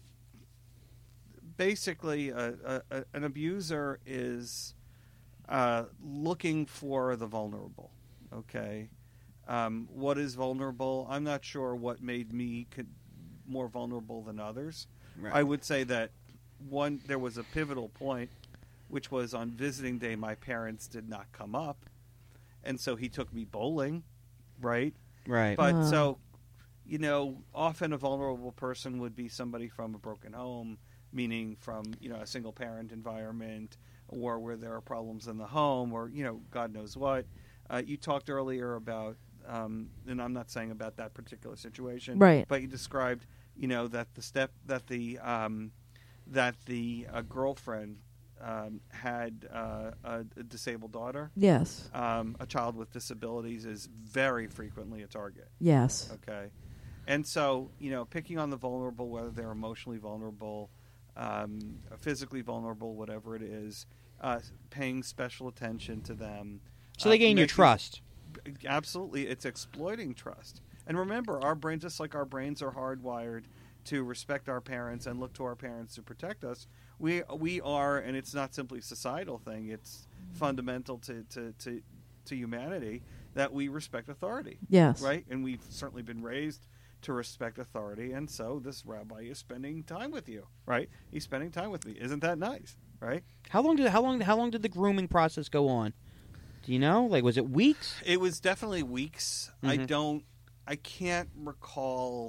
basically a, a, a, an abuser is uh, looking for the vulnerable. Okay, um, what is vulnerable? I'm not sure what made me could, more vulnerable than others. Right. I would say that one there was a pivotal point, which was on visiting day. My parents did not come up, and so he took me bowling, right? Right. But Uh. so, you know, often a vulnerable person would be somebody from a broken home, meaning from, you know, a single parent environment, or where there are problems in the home, or, you know, God knows what. Uh, you talked earlier about, um, and I'm not saying about that particular situation, Right. but you described, you know, that the step that the um, that the uh, girlfriend um, had uh, a, a disabled daughter. Yes. Um, a child with disabilities is very frequently a target. Yes. Okay. And so, you know, picking on the vulnerable, whether they're emotionally vulnerable, um, physically vulnerable, whatever it is, uh, paying special attention to them. So they uh, gain your making- trust. Absolutely. It's exploiting trust. And remember, our brains, just like our brains are hardwired to respect our parents and look to our parents to protect us, we we are, and it's not simply a societal thing, it's fundamental to, to, to, to humanity, that we respect authority. Yes. Right? And we've certainly been raised to respect authority, and so this rabbi is spending time with you, right? He's spending time with me. Isn't that nice, right? How long did how long how long did the grooming process go on? Do you know? Like, was it weeks? It was definitely weeks. I Mhm. don't, I can't recall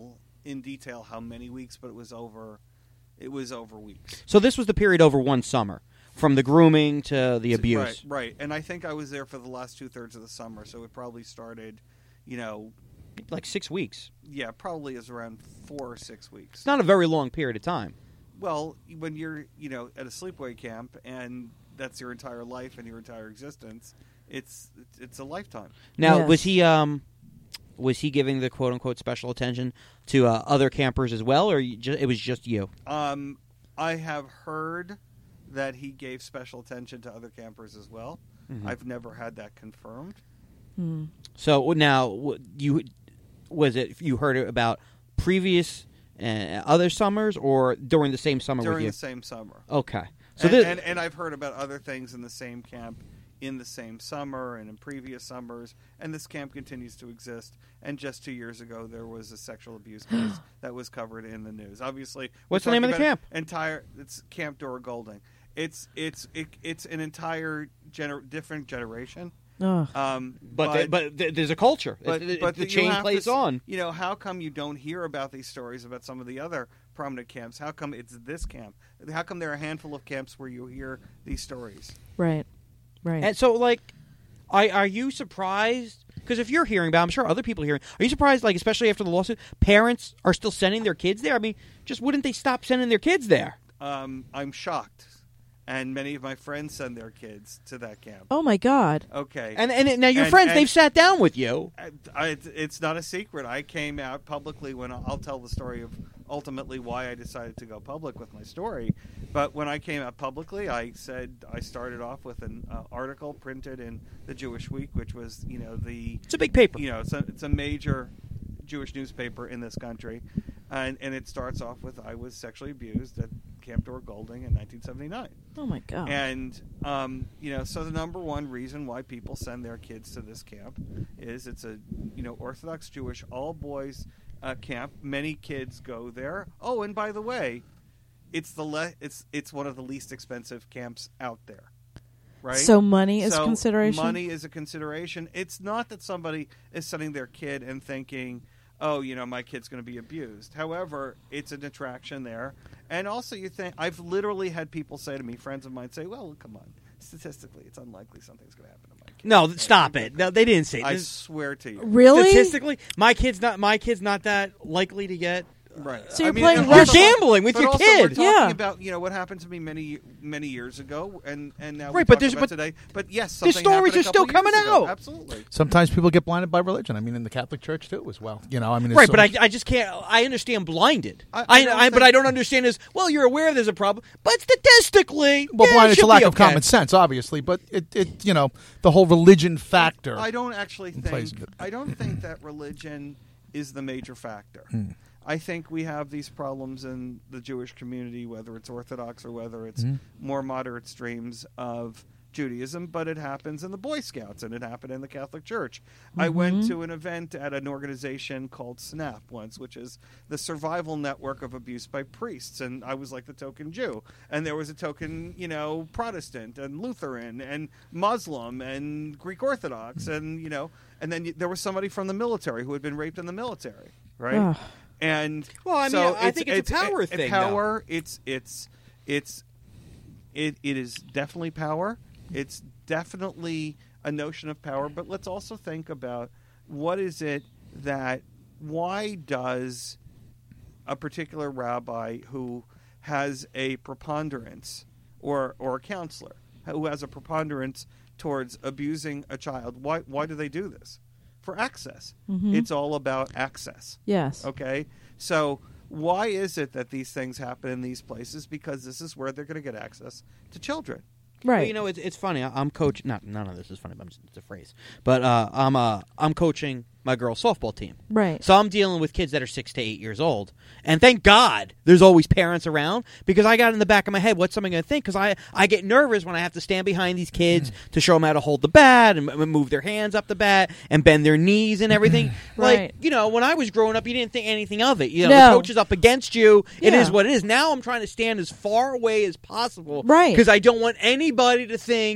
in detail how many weeks, but it was over. It was over weeks. So this was the period over one summer, from the grooming to the abuse. Right, right. And I think I was there for the last two thirds of the summer, so it probably started, you know, like six weeks. Yeah, probably is around four or six weeks. It's not a very long period of time. Well, when you're, you know, at a sleepaway camp and that's your entire life and your entire existence, it's it's a lifetime. Now, Yes. was he um, was he giving the quote unquote special attention to uh, other campers as well, or you ju- it was just you? Um, I have heard that he gave special attention to other campers as well. Mhm. I've never had that confirmed. Hmm. So now w- you was it you heard about previous uh, other summers or during the same summer During with you? the same summer. Okay, so and, this, and, and I've heard about other things in the same camp in the same summer and in previous summers, and this camp continues to exist. And just two years ago, there was a sexual abuse case that was covered in the news. Obviously, we're What's the name talking of the about camp? Entire, it's Camp Dora Golding. It's it's it, it's an entire gener- different generation. Ugh. Um, but they, but th- there's a culture. but, It- it- but the you chain have to plays s- on. You know, how come you don't hear about these stories about some of the other prominent camps? How come it's this camp? How come there are a handful of camps where you hear these stories? Right. Right. And so, like, are, are you surprised? Because if you're hearing about, I'm sure other people are hearing. Are you surprised, like, especially after the lawsuit, parents are still sending their kids there? I mean, just wouldn't they stop sending their kids there? Um, I'm shocked, and many of my friends send their kids to that camp. oh my God. Okay, And and now your And- friends, and- they've sat down with you. I, I, it's not a secret. I came out publicly when I'll tell the story of ultimately why I decided to go public with my story. But when I came out publicly, I said I started off with an uh, article printed in the Jewish Week, which was, you know, the It's a big paper. you know, it's a, it's a major Jewish newspaper in this country, and and it starts off with I was sexually abused at Camp Dora Golding in nineteen seventy-nine. Oh my God. And, um, you know, so the number one reason why people send their kids to this camp is it's a, you know, Orthodox Jewish all-boys uh, camp. Many kids go there. Oh, and by the way, it's the le- it's it's one of the least expensive camps out there, right? So money is So consideration. Money is a consideration. It's not that somebody is sending their kid and thinking, oh, you know, my kid's going to be abused. However, it's an attraction there. And also you think, I've literally had people say to me, friends of mine say, well, come on, statistically, it's unlikely something's going to happen to my kid. No, Right? stop it. No, they didn't say I this. swear to you. Really? Statistically, my kid's not. My kid's not that likely to get. Right. So you're I mean, playing and You're Russian- gambling with but your also kid. We're talking Yeah. about, you know, what happened to me many many years ago, and and now we Right, but talk there's- about but today. But yes, the something stories happened a are still couple coming years ago. out. Absolutely. Sometimes people get blinded by religion. I mean, in the Catholic Church too, as well. You know, I mean, there's Right, so but I, much- I just can't. I understand blinded. I- I, I I, don't but think- I don't understand is well, you're aware there's a problem, but statistically, well, yeah, it blinded to should lack be of okay. common sense, obviously. But it, it, you know, the whole religion factor. I don't actually plays think into it. I don't think that religion is the major factor. Hmm. I think we have these problems in the Jewish community, whether it's Orthodox or whether it's Mhm. more moderate streams of Judaism, but it happens in the Boy Scouts and it happened in the Catholic Church. I went to an event at an organization called SNAP once, which is the Survival Network of Abuse by Priests, and I was like the token Jew. And there was a token, you know, Protestant and Lutheran and Muslim and Greek Orthodox, and, you know, and then y- there was somebody from the military who had been raped in the military, right? Ugh. And Well, I mean, so I think it's a power it- thing, Power. It's it's it's it it is definitely power. It's definitely a notion of power. But let's also think about what is it that why does a particular rabbi who has a preponderance or or a counselor who has a preponderance towards abusing a child, why why do they do this? For access. Mhm. It's all about access. Yes. Okay? So why is it that these things happen in these places? Because this is where they're going to get access to children. Right. Well, you know, it's it's funny. I- I'm coaching. Not none of this is funny, but I'm just, it's a phrase. But uh, I'm uh, I'm coaching my girls' softball team. Right. So I'm dealing with kids that are six to eight years old, and thank God there's always parents around because I got in the back of my head what's somebody going to think because I I get nervous when I have to stand behind these kids to show them how to hold the bat and m- move their hands up the bat and bend their knees and everything. Right. Like you know, when I was growing up, you didn't think anything of it. You know, No. the coach is up against you. It Yeah. is what it is. Now I'm trying to stand as far away as possible, Right. Because I don't want anybody to think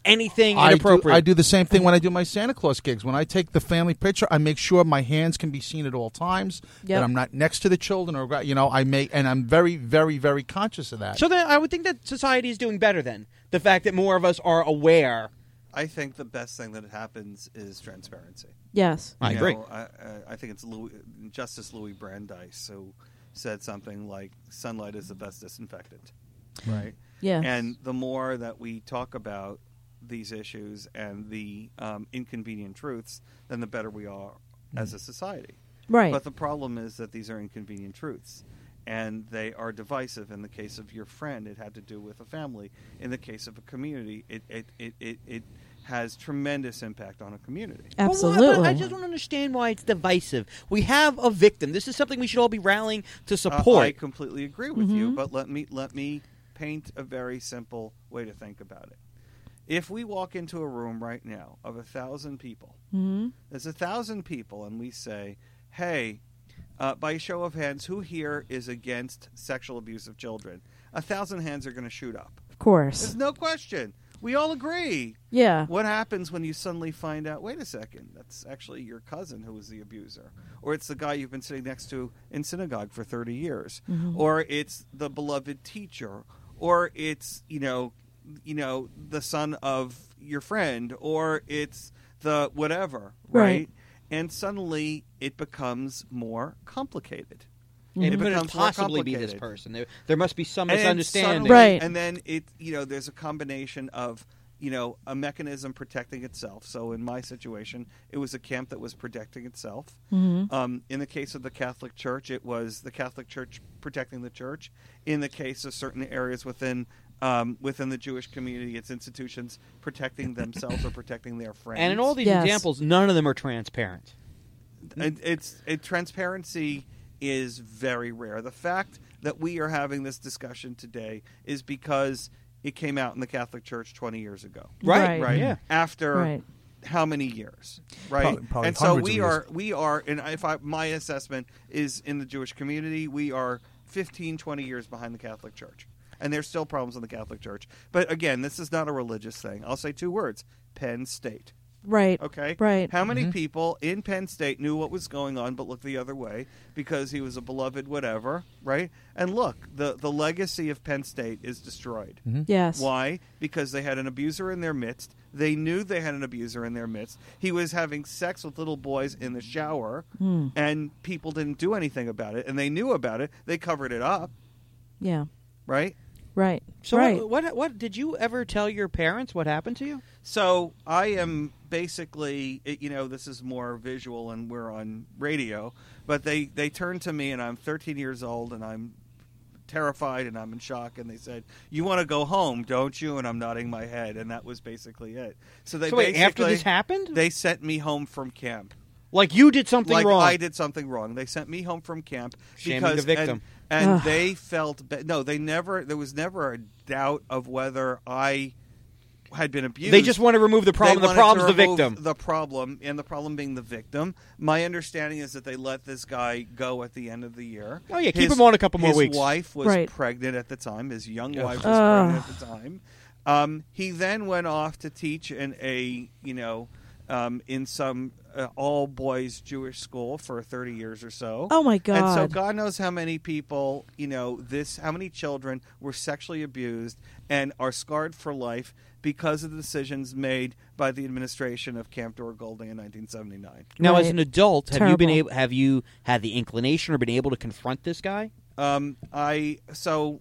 anything I do, inappropriate. I do the same thing when I do my Santa Claus gigs. When I take the family picture, I make sure my hands can be seen at all times. Yep. That I'm not next to the children, or you know, I make, and I'm very, very, very conscious of that. So then I would think that society is doing better then. The fact that more of us are aware. I think the best thing that happens is transparency. Yes. I You agree. know, I, I- I think it's Louis, Justice Louis Brandeis who said something like, sunlight is the best disinfectant, right? Yeah. And the more that we talk about these issues and the um, inconvenient truths, then the better we are as a society. Right. But the problem is that these are inconvenient truths, and they are divisive. In the case of your friend, it had to do with a family. In the case of a community, it it, it, it, it has tremendous impact on a community. But why- Absolutely. but I just don't understand why it's divisive. We have a victim. This is something we should all be rallying to Uh, support. I completely agree with you, but let me let me paint a very simple way to think about it. If we walk into a room right now of a thousand people, hmm there's a thousand people, and we say, "Hey, uh, by a show of hands, who here is against sexual abuse of children?" A thousand hands are going to shoot up. Of course. There's no question. We all agree. Yeah. What happens when you suddenly find out, wait a second, that's actually your cousin who was the abuser? Or it's the guy you've been sitting next to in synagogue for thirty years. Or it's the beloved teacher. Or it's, you know, you know, the son of your friend. Or it's the whatever, right? Right. And suddenly it becomes more complicated. And It could it becomes more possibly be this complicated. person? There, there must be some And misunderstanding. suddenly- Right. And then it, you know, there's a combination of, you know, a mechanism protecting itself. So in my situation, it was a camp that was protecting itself. Mm-hmm. Um, in the case of the Catholic Church, it was the Catholic Church protecting the church. In the case of certain areas within um, within the Jewish community, it's institutions protecting themselves or protecting their friends. And in all these Yes. examples, none of them are transparent. it, it's it, transparency is very rare. The fact that we are having this discussion today is because it came out in the Catholic Church twenty years ago, Right. Right. right? Yeah. After Right. how many years, right? Probably- probably and so hundreds we of are years. we are, and if I, my assessment is in the Jewish community, we are fifteen, twenty years behind the Catholic Church, and there's still problems in the Catholic Church. But again, this is not a religious thing. I'll say two words: Penn State. Right. Okay. Right. How many Mm-hmm. people in Penn State knew what was going on but looked the other way because he was a beloved whatever, right? And look, the, the legacy of Penn State is destroyed. Yes. Why? Because they had an abuser in their midst. They knew they had an abuser in their midst. He was having sex with little boys in the shower, Hmm. and people didn't do anything about it. And they knew about it. They covered it up, Yeah. right? Right. So right. what, what? What did you ever tell your parents what happened to you? So I am basically, it- you know, this is more visual and we're on radio, but they, they turned to me and I'm thirteen years old and I'm terrified and I'm in shock and they said, "You want to go home, don't you?" And I'm nodding my head, and that was basically it. So they So wait, basically, after this happened, they sent me home from camp. like you did something Like wrong. I did something wrong. They sent me home from camp Shaming because the victim. and, and Ugh. they felt ba- no, they never. There was never a doubt of whether I had been abused. They just want to remove the problem. They The wanted to problem's the remove victim. The problem, and the problem being the victim. My understanding is that they let this guy go at the end of the year. Oh, yeah, keep His- him on a couple more his weeks. wife was Right. pregnant at the time. His young Ugh. wife was Ugh. pregnant at the time. Um, he then went off to teach in a, you know, um, in some uh, all boys Jewish school for thirty years or so. Oh my God. And so God knows how many people, you know, this, how many children were sexually abused and are scarred for life because of the decisions made by the administration of Camp Dora Golding in nineteen seventy-nine. Now, as Right. an adult, have you been Terrible. able? Have you had the inclination or been able to confront this guy? Um, I so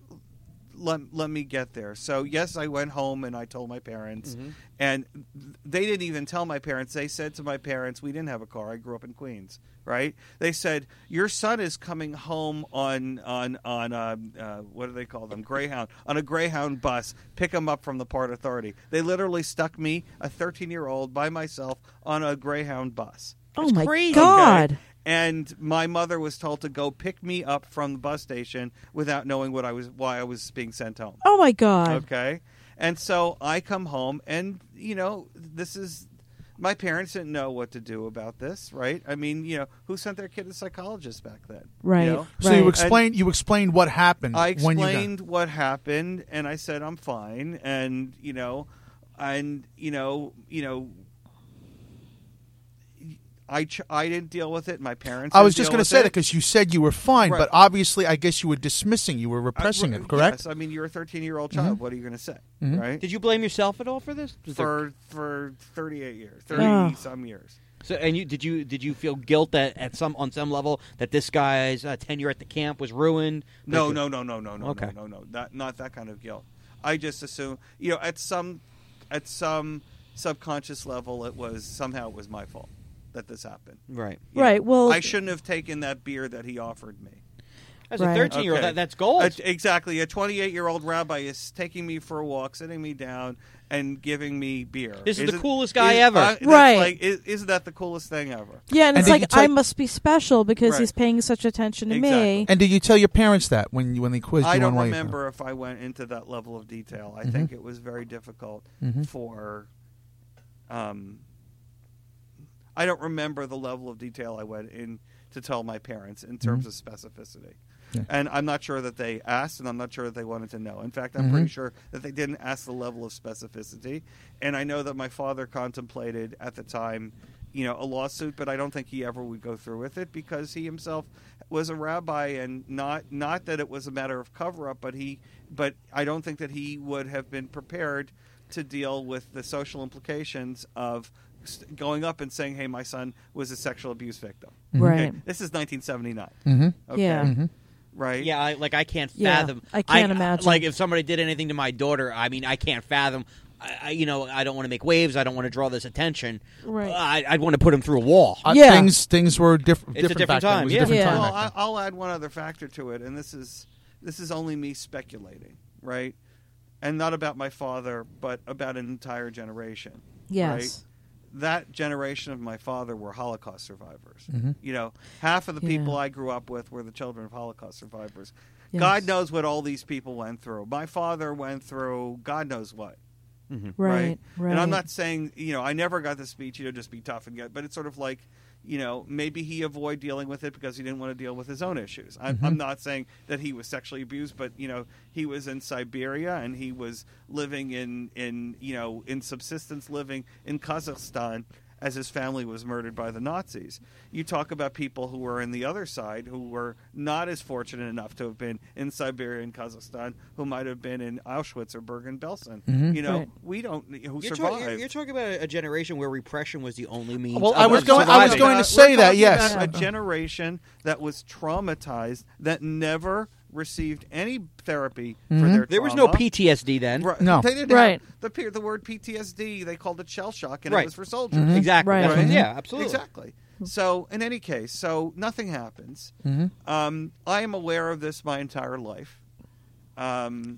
let let me get there. So yes, I went home and I told my parents, Mm-hmm. and they didn't even tell my parents. They said to my parents, "We didn't have a car. I grew up in Queens." Right? They said, "Your son is coming home on on on uh, uh, what do they call them? Greyhound on a Greyhound bus. Pick him up from the Port Authority." They literally stuck me, a thirteen year old, by myself on a Greyhound bus. oh That's my crazy. God. Okay? And my mother was told to go pick me up from the bus station without knowing what I was, why I was being sent home. Oh my God. Okay, and so I come home, and you know, this is my parents didn't know what to do about this, right? I mean, you know, who sent their kid to psychologists back then? Right. You know? So Right. you explained you explained what happened. I when you got- explained what happened, and I said I'm fine, and you know, and you know, you know. I, ch- I didn't deal with it. My parents. I was didn't just going to say that because you said you were fine, Right. but obviously, I guess you were dismissing, you were repressing I, it, correct? Yes, I mean you're a thirteen-year-old child. Mhm. What are you going to say, Mhm. right? Did you blame yourself at all for this? Was there- for for thirty-eight years, thirty Oh. some years. so, and you did you did you feel guilt that at some on some level that this guy's uh, tenure at the camp was ruined? No, Like- no, no, no, no, no, Okay. no, no, no. Not not that kind of guilt. I just assume, you know, at some at some subconscious level, it was somehow it was my fault that this happened. Right. You Right, know, well- I shouldn't have taken that beer that he offered me. As a Right. thirteen-year-old, Okay. that, that's gold. Uh, exactly. A twenty-eight-year-old rabbi is taking me for a walk, sitting me down, and giving me beer. This is the Isn't- coolest guy is- ever. uh, that's Right. Like, is, isn't that the coolest thing ever? Yeah, and, And it's did like you tell- I must be special because Right. he's paying such attention to Exactly. me. And did you tell your parents that when you, when they quizzed I you don't on why you- remember if I went into that level of detail. I Mhm. think it was very difficult Mhm. for. Um, I don't remember the level of detail I went in to tell my parents in terms Mhm. of specificity. Yeah. And I'm not sure that they asked, and I'm not sure that they wanted to know. In fact, I'm Mhm. pretty sure that they didn't ask the level of specificity. And I know that my father contemplated at the time, you know, a lawsuit, but I don't think he ever would go through with it because he himself was a rabbi, and not not that it was a matter of cover up, but he, but I don't think that he would have been prepared to deal with the social implications of st- going up and saying, "Hey, my son was a sexual abuse victim." Mhm. Right. Okay, this is nineteen seventy-nine. Mhm. Okay? Yeah. Mhm. Right. Yeah, I, like I can't Yeah, fathom. I can't imagine. Like if somebody did anything to my daughter, I mean, I can't fathom. I, I, you know, I don't want to make waves. I don't want to draw this attention. Right. I, I'd want to put him through a wall. Uh, Yeah. Things things were diff- It's a different different back then. time, It was yeah. a different Yeah. time Well, back I, I'll add one other factor to it, and this is this is only me speculating, right? And not about my father, but about an entire generation. Yes. That generation of my father were Holocaust survivors. Mhm. You know, half of the Yeah. people I grew up with were the children of Holocaust survivors. Yes. God knows what all these people went through. My father went through God knows what. Mhm. Right. Right. And I'm not saying, you know, I never got the speech, you know, just be tough and get, but it's sort of like, you know, maybe he avoided dealing with it because he didn't want to deal with his own issues. I'm, Mm-hmm. I'm not saying that he was sexually abused, but, you know, he was in Siberia and he was living in, in you know, in subsistence living in Kazakhstan as his family was murdered by the Nazis. You talk about people who were in the other side who were not as fortunate enough to have been in Siberia and Kazakhstan, who might have been in Auschwitz or Bergen-Belsen. Mhm. You know, Right. we don't, who You're, survived. talking, you're, you're talking about a generation where repression was the only means. Well, of I was them going- I was surviving. going to We're say that, talking yes. about a generation that was traumatized, that never received any therapy for Mhm. their There was no trauma. P T S D then. Right. No. They didn't Right. have the, P- the word P T S D, they called it shell shock, and Right. it was for soldiers. Mhm. Exactly. Right. That's what- Right. Yeah, absolutely. Exactly. So, in any case, so nothing happens. Mhm. Um, I am aware of this my entire life. Um,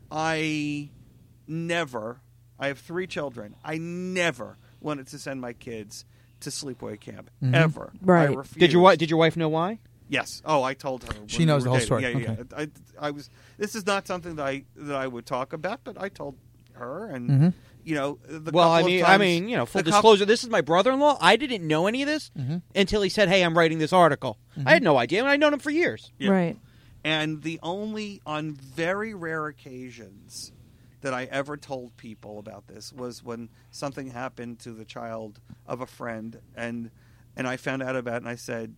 I never, I have three children. I never wanted to send my kids to sleepaway camp, Mhm. ever. Right. I refused. Did your wife? Did your wife know why? Yes. Oh, I told her. when She we knows were the whole dating. story. Yeah, yeah. Okay. I, I was. This is not something that I that I would talk about, but I told her, and Mhm. you know, the Well, couple I of mean, I times- mean, you know, full the coup- disclosure. This is my brother-in-law. I didn't know any of this Mhm. until he said, "Hey, I'm writing this article." I had no idea, and I'd known him for years. Yeah. Right. And the only, on very rare occasions, that I ever told people about this was when something happened to the child of a friend, and and I found out about it, and I said,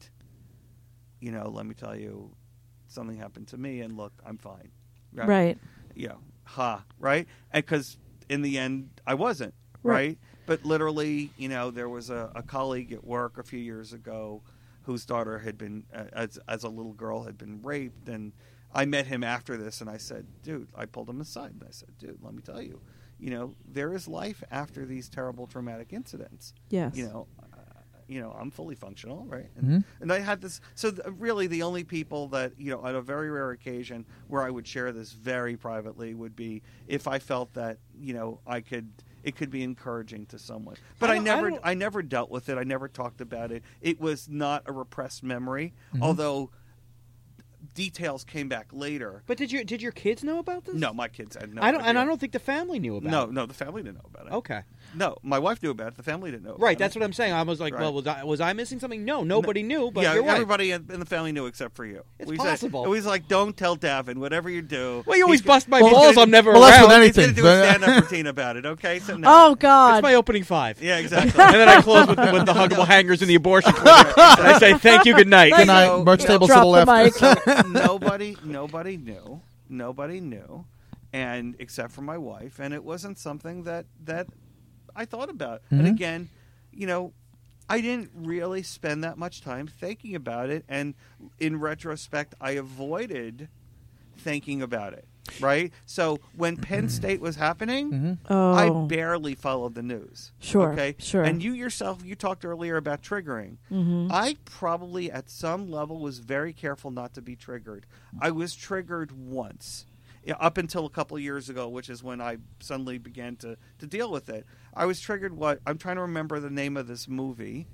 you know, let me tell you, something happened to me, and look, I'm fine. Right. You know, ha, right? Because in the end, I wasn't, Right. right? But literally, you know, there was a, a colleague at work a few years ago whose daughter had been, uh, as, as a little girl, had been raped. And I met him after this, and I said, dude, I pulled him aside, and I said, dude, let me tell you, you know, there is life after these terrible traumatic incidents. Yes. You know, uh, you know, I'm fully functional, right? And, Mhm. and I had this. So th- really, the only people that, you know, on a very rare occasion where I would share this very privately would be if I felt that, you know, I could. It could be encouraging to someone, but I I, don't- I never, don't- I, never dealt with it. I never talked about it. It was not a repressed memory, Mhm. although details came back later. But did your did your kids know about this? No, my kids had no I don't, idea. and I don't think the family knew about No, it. no, the family didn't know about it. Okay. No, my wife knew about it. The family didn't know about Right, it. that's what I'm saying. I was like, Right. well, was I, was I missing something? No, nobody knew, but yeah, you're right. everybody in in the family knew except for you. It's we possible. Said, it was like, don't tell Davin, whatever you do. Well, you always he's bust my he's balls. gonna- I'm never Well, that's around. with He's going anything. to do a but- stand-up routine about it, okay? So no. Oh It's God! my opening five. Yeah, exactly. And then I close with the, with the huggable hangers in the abortion clinic. And I say, thank you, good night. Good night. So- Merch so tables to drop the the left. mic. nobody, nobody knew. Nobody knew, and except for my wife, and it wasn't something that that I thought about. And Mhm. again, you know, I didn't really spend that much time thinking about it, and in retrospect, I avoided thinking about it. Right. So when Penn State was happening, Mhm. Oh, I barely followed the news. Sure, Okay. sure. And you yourself, you talked earlier about triggering. Mhm. I probably, at some level, was very careful not to be triggered. I was triggered once, yeah, up until a couple of years ago, which is when I suddenly began to, to deal with it. I was triggered. What I'm trying to remember the name of this movie.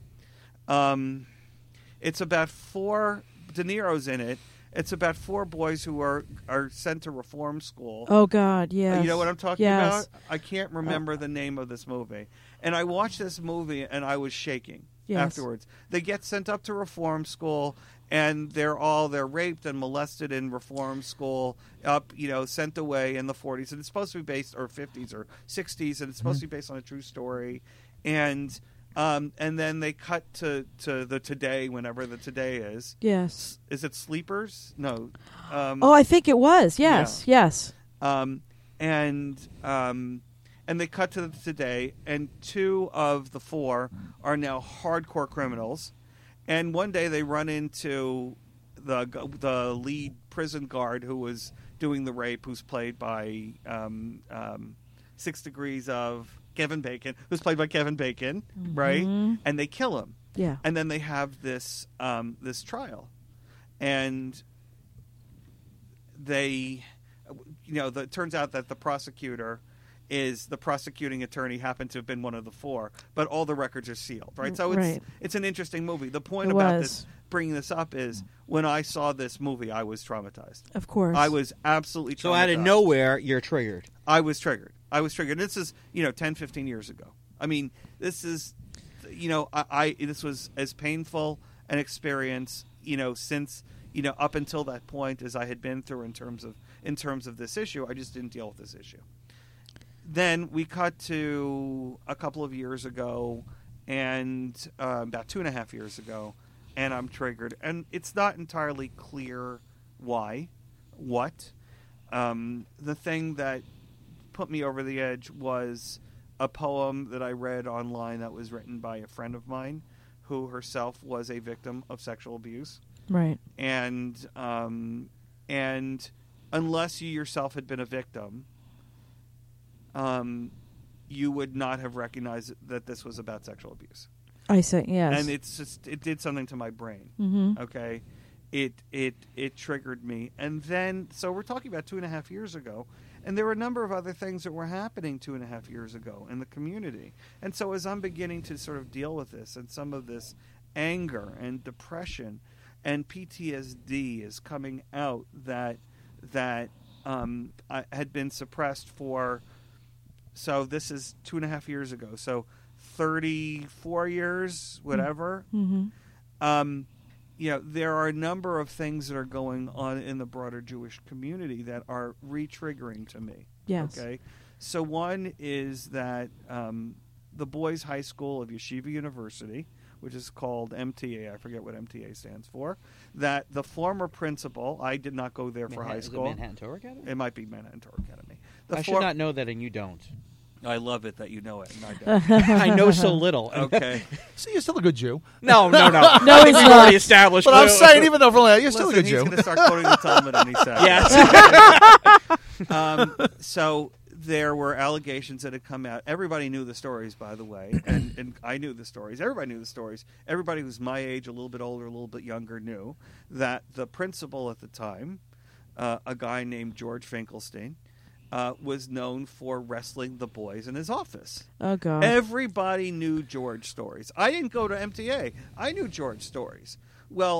Um, it's about four. De Niro's in it. It's about four boys who are are sent to reform school. Oh God! Yes. You know what I'm talking Yes. about? I can't remember the name of this movie. And I watched this movie and I was shaking Yes. afterwards. They get sent up to reform school and they're all they're raped and molested in reform school, up, you know, sent away in the forties, and it's supposed to be based or fifties or sixties, and it's supposed to be based on a true story. And um, and then they cut to, to the today, whenever the today is. Yes. Is it Sleepers? No. Um, Oh, I think it was. Yes. Yes. um, and um, and they cut to today, and two of the four are now hardcore criminals. And one day they run into the the lead prison guard who was doing the rape, who's played by um, um, Six Degrees of Kevin Bacon, who's played by Kevin Bacon, right? And they kill him. Yeah. And then they have this um, this trial, and they, you know, the, it turns out that the prosecutor is the prosecuting attorney happened to have been one of the four, but all the records are sealed, right? So it's Right. it's an interesting movie. The point It about was. this, bringing this up, is when I saw this movie, I was traumatized. Of course. I was absolutely traumatized. So out of nowhere, you're triggered. I was triggered. I was triggered. This is, you know, ten, fifteen years ago. I mean, this is, you know, I, I this was as painful an experience, you know, since, you know, up until that point as I had been through in terms of in terms of this issue. I just didn't deal with this issue. Then we cut to a couple of years ago, and uh, about two and a half years ago, and I'm triggered. And it's not entirely clear why, what. Um, the thing that put me over the edge was a poem that I read online that was written by a friend of mine who herself was a victim of sexual abuse. Right. And um, and unless you yourself had been a victim, um, you would not have recognized that this was about sexual abuse. I say yes. And it's just it did something to my brain. Mm-hmm. Okay, it it it triggered me, and then so we're talking about two and a half years ago, and there were a number of other things that were happening two and a half years ago in the community, and so as I'm beginning to sort of deal with this and some of this anger and depression and P T S D is coming out that that um, I had been suppressed for. So this is two and a half years ago. So thirty-four years, whatever. Mm-hmm. Um, you know, there are a number of things that are going on in the broader Jewish community that are re-triggering to me. Yes. Okay. So one is that um, the boys' high school of Yeshiva University, which is called M T A, I forget what M T A stands for, that the former principal, I did not go there for Manhattan, high is it school. Manhattan Torah Academy? It might be Manhattan Torah Academy. The I for- should not know that, and you don't. I love it that you know it, and I don't. I know so little. Okay. See, you're still a good Jew. No, no, no. No, I think he's we've not. already established. But I'm Well, saying, even though from you're still Listen, a good he's Jew. going to start quoting the Talmud any second. Yes. um, so there were allegations that had come out. Everybody knew the stories, by the way, and, and I knew the stories. Everybody knew the stories. Everybody who's my age, a little bit older, a little bit younger, knew that the principal at the time, uh, a guy named George Finkelstein, uh, was known for wrestling the boys in his office. Oh God. Everybody knew George stories. I didn't go to M T A. I knew George stories. Well,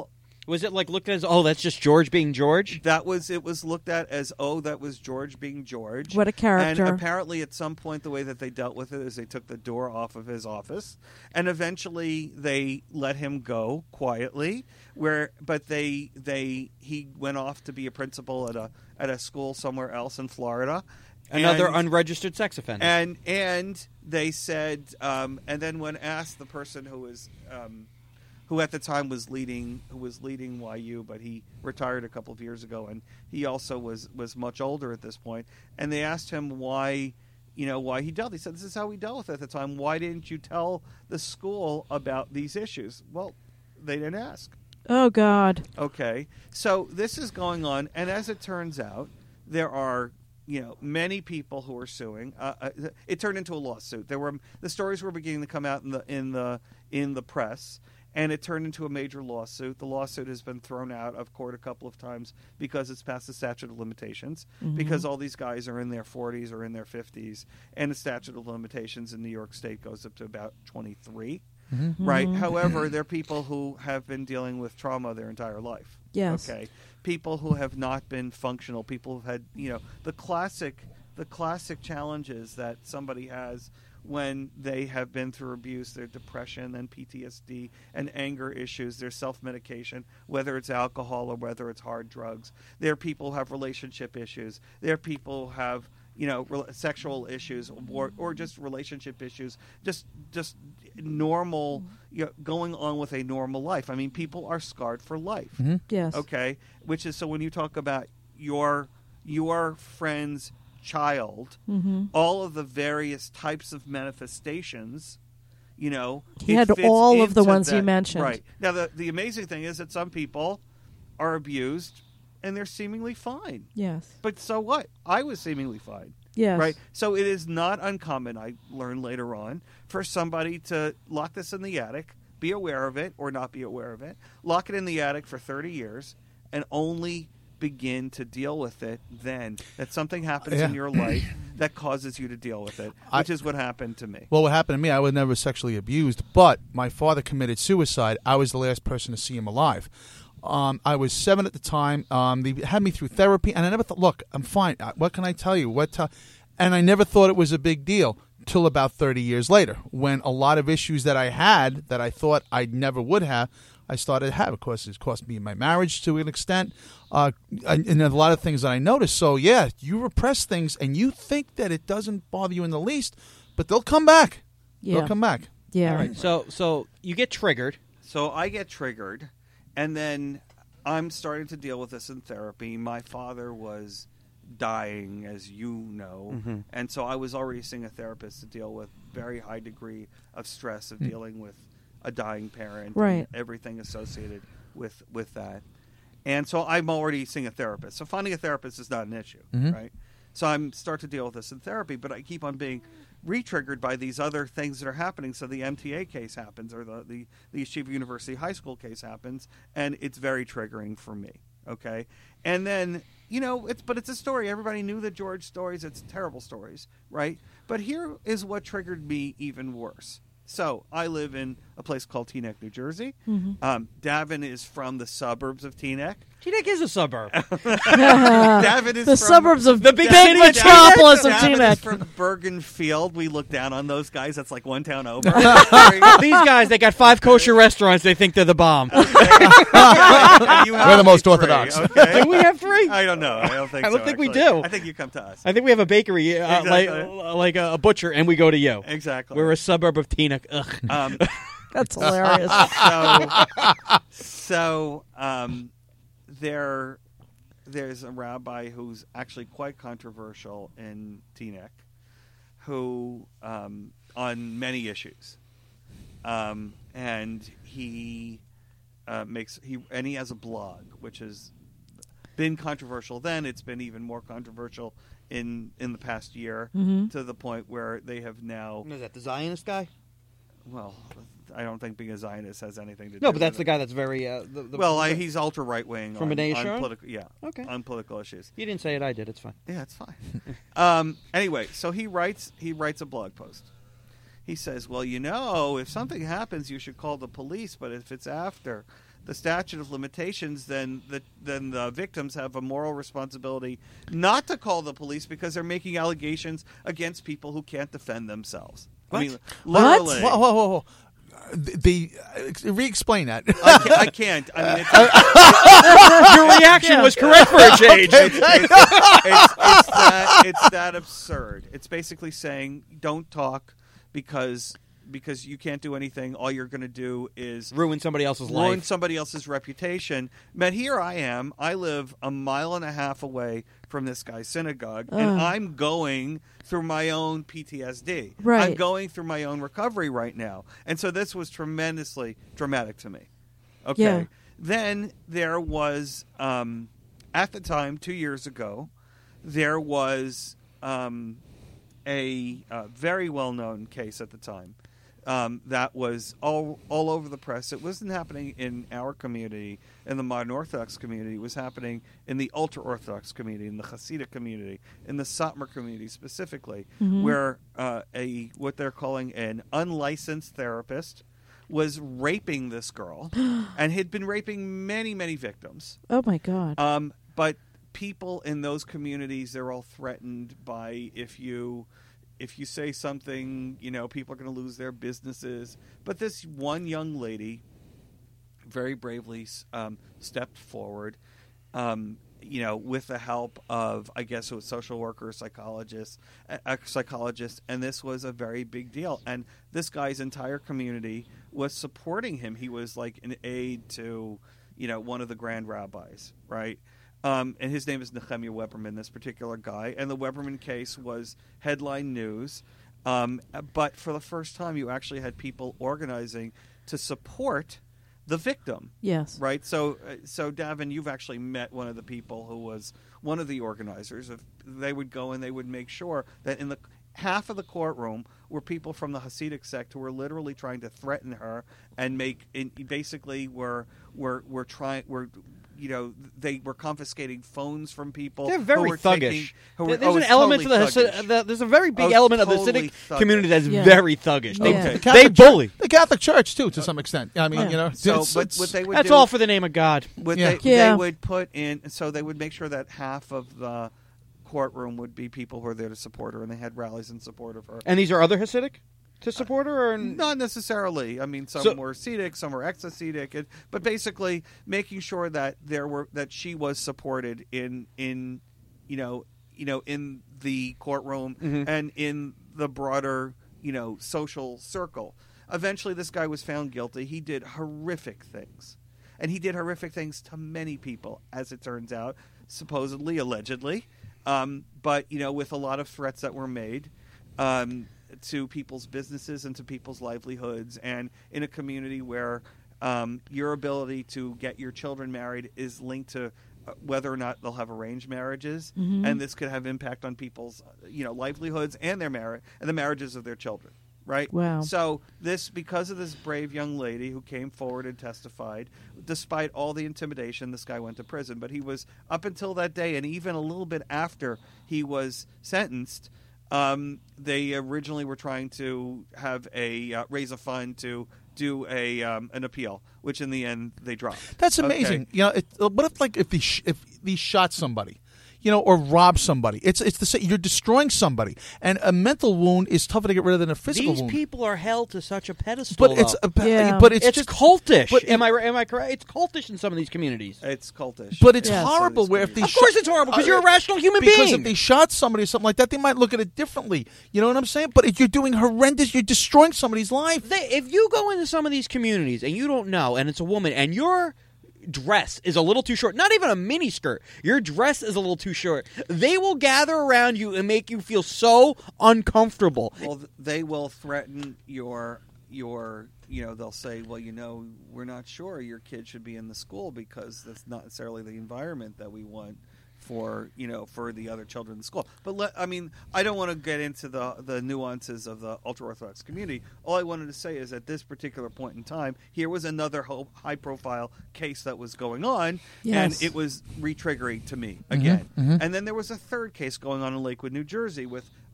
Was it like looked at as, oh, that's just George being George? That was it was looked at as, oh, that was George being George. What a character. And apparently at some point the way that they dealt with it is they took the door off of his office, and eventually they let him go quietly, where but they they he went off to be a principal at a at a school somewhere else in Florida. Another and, unregistered sex offender. And and they said um, and then when asked the person who was um, who at the time was leading, who was leading Y U, but he retired a couple of years ago, and he also was, was much older at this point. And they asked him why, you know, why he dealt. He said, "This is how we dealt with it at the time. Why didn't you tell the school about these issues?" Well, they didn't ask. Oh God. Okay, so this is going on, and as it turns out, there are, you know, many people who are suing. Uh, uh, it turned into a lawsuit. There were the stories were beginning to come out in the in the in the press. And it turned into a major lawsuit. The lawsuit has been thrown out of court a couple of times because it's past the statute of limitations, mm-hmm. because all these guys are in their forties or in their fifties, and the statute of limitations in New York State goes up to about twenty-three, mm-hmm. right? Mm-hmm. However, there are people who have been dealing with trauma their entire life. Yes. Okay. People who have not been functional, people who've had, you know, the classic, the classic challenges that somebody has when they have been through abuse, their depression and P T S D and anger issues, their self-medication, whether it's alcohol or whether it's hard drugs. There are people who have relationship issues. There are people who have, you know, re- sexual issues or, or just relationship issues, just just normal, you know, going on with a normal life. I mean, people are scarred for life. Mm-hmm. Yes. Okay? Which is, so when you talk about your your friend's child, mm-hmm. all of the various types of manifestations, you know, he had all of the ones that, you mentioned. Right. Now, the, the amazing thing is that some people are abused and they're seemingly fine. Yes. But so what? I was seemingly fine. Yes. Right? So it is not uncommon, I learned later on, for somebody to lock this in the attic, be aware of it or not be aware of it, lock it in the attic for thirty years, and only begin to deal with it then. That something happens yeah. in your life that causes you to deal with it, which I, is what happened to me. Well, what happened to me, I was never sexually abused, but my father committed suicide. I was the last person to see him alive. Um, I was seven at the time. Um, they had me through therapy, and I never thought, look, I'm fine. What can I tell you? What? T-? And I never thought it was a big deal till about thirty years later, when a lot of issues that I had that I thought I never would have, I started to have. Of course, it's cost me my marriage to an extent, uh, and, and a lot of things that I noticed. So, yeah, you repress things, and you think that it doesn't bother you in the least, but they'll come back. Yeah. They'll come back. Yeah. All right. So, so you get triggered. So I get triggered, and then I'm starting to deal with this in therapy. My father was dying, as you know, mm-hmm. and so I was already seeing a therapist to deal with very high degree of stress of mm-hmm. dealing with a dying parent, right. and everything associated with with that. And so I'm already seeing a therapist. So finding a therapist is not an issue, mm-hmm. right? So I'm start to deal with this in therapy, but I keep on being re-triggered by these other things that are happening. So the M T A case happens, or the, the, the East Chief University High School case happens, and it's very triggering for me, okay? And then, you know, it's but it's a story. Everybody knew the George stories. It's terrible stories, right? But here is what triggered me even worse. So I live in a place called Teaneck, New Jersey. Mm-hmm. Um, Davin is from the suburbs of Teaneck. Teaneck is a suburb. Davin is the from suburbs of the big, big metropolis of Davin Teaneck. Is from Bergenfield. We look down on those guys. That's like one town over. These guys, they got five kosher restaurants. They think they're the bomb. Okay. Yeah, you We're the most three, orthodox. Okay? Do we have three? I don't know. I don't think. I don't so, think actually. we do. I think you come to us. I think we have a bakery, uh, Exactly. like like a, a butcher, and we go to you. Exactly. We're a suburb of Teaneck. Ugh. Um, That's hilarious. so, so um, there, there's a rabbi who's actually quite controversial in Teaneck, who um, on many issues, um, and he uh, makes he and he has a blog which has been controversial. Then it's been even more controversial in in the past year, mm-hmm. to the point where they have now. Is that the Zionist guy? Well, I don't think being a Zionist has anything to do. No, but that's with the it. guy that's very. Uh, the, the, well, I, he's ultra right wing from on, B'nai on Yeshua? political, yeah, okay, on political issues. You didn't say it; I did. It's fine. Yeah, it's fine. um, anyway, so he writes he writes a blog post. He says, "Well, you know, if something happens, you should call the police. But if it's after, the statute of limitations, then the then the victims have a moral responsibility not to call the police because they're making allegations against people who can't defend themselves. What? I mean, literally. Whoa, whoa, whoa, whoa. The, the uh, re-explain that. I can't. I, can't. I mean, it's, Your reaction Yeah. was correct for a change. it's, it's, it's, it's, that, it's that absurd. It's basically saying don't talk because because you can't do anything. All you're going to do is Ruin somebody else's ruin life. somebody else's reputation. Man, here I am. I live a mile and a half away from this guy's synagogue, and Ugh. I'm going through my own P T S D. Right. I'm going through my own recovery right now. And so this was tremendously dramatic to me. Okay. Yeah. Then there was, um, at the time, two years ago, there was um, a uh, very well-known case at the time. Um, that was all all over the press. It wasn't happening in our community, in the modern Orthodox community. It was happening in the ultra-Orthodox community, in the Hasidic community, in the Satmar community specifically, Mhm. where uh, a what they're calling an unlicensed therapist was raping this girl and had been raping many, many victims. Oh my God. Um, but people in those communities, they're all threatened by if you... If you say something, you know, people are going to lose their businesses. But this one young lady very bravely um, stepped forward, um, you know, with the help of, I guess it was social workers, psychologists, a psychologist, and this was a very big deal. And this guy's entire community was supporting him. He was like an aide to, you know, one of the grand rabbis, right? Um, and his name is Nehemiah Weberman, this particular guy. And the Weberman case was headline news. Um, but for the first time, you actually had people organizing to support the victim. Yes. Right? So, uh, so Davin, you've actually met one of the people who was one of the organizers. If they would go and they would make sure that in the half of the courtroom were people from the Hasidic sect who were literally trying to threaten her and make in, basically were were were trying were you know they were confiscating phones from people. They're who very were thuggish. taking- who were- There's oh, an it's element totally to the, thuggish. the there's a very big Oh, element of the totally Hasidic thuggish. community that's Yeah. very thuggish. They, Yeah. The they Catholic bully. Church, the Catholic Church too, to some extent. I mean, Yeah. you know, So, it's- but it's- what they would That's do, all for the name of God. What Yeah. they, Yeah. they would put in, so they would make sure that half of the courtroom would be people who are there to support her, and they had rallies in support of her. And these are other Hasidic to support her, or Not necessarily. I mean, some So- were Hasidic, some were ex-Hasidic, and- but basically making sure that there were that she was supported in in you know you know in the courtroom Mhm. and in the broader you know social circle. Eventually, this guy was found guilty. He did horrific things, and he did horrific things to many people, as it turns out, supposedly, allegedly. Um, but you know, with a lot of threats that were made. Um, to people's businesses and to people's livelihoods, and in a community where um, your ability to get your children married is linked to uh, whether or not they'll have arranged marriages, Mhm. and this could have impact on people's uh, you know livelihoods and their marriage and the marriages of their children. Right? Wow. So this, because of this brave young lady who came forward and testified, despite all the intimidation, this guy went to prison. But he was, up until that day, and even a little bit after he was sentenced, Um, they originally were trying to have a uh, raise a fund to do a um, an appeal, which in the end they dropped. That's Okay. amazing. You know, it, uh, what if like if he sh- if he shot somebody, you know, or robbed somebody? It's it's the same. You're destroying somebody, and a mental wound is tougher to get rid of than a physical these wound. people are held to such a pedestal. but it's though. a, Yeah. but it's, it's, just cultish. but am I am I correct? It's cultish in some of these communities. It's cultish, But it's Yeah. horrible where if they Of course, it's horrible because you're a rational human because being. if they shot somebody or something like that, they might look at it differently. You know what I'm saying? But if you're doing horrendous, you're destroying somebody's life. They, if you go into some of these communities and you don't know, and it's a woman, and your dress is a little too short, not even a mini skirt, your dress is a little too short, they will gather around you and make you feel so uncomfortable. well, th- they will threaten your your. You know, they'll say, "Well, you know, we're not sure your kid should be in the school because that's not necessarily the environment that we want for you know for the other children in the school." But let, I mean, I don't want to get into the the nuances of the ultra orthodox community. All I wanted to say is at this particular point in time, here was another ho- high profile case that was going on, Yes. and it was re-triggering to me again. And then there was a third case going on in Lakewood, New Jersey, with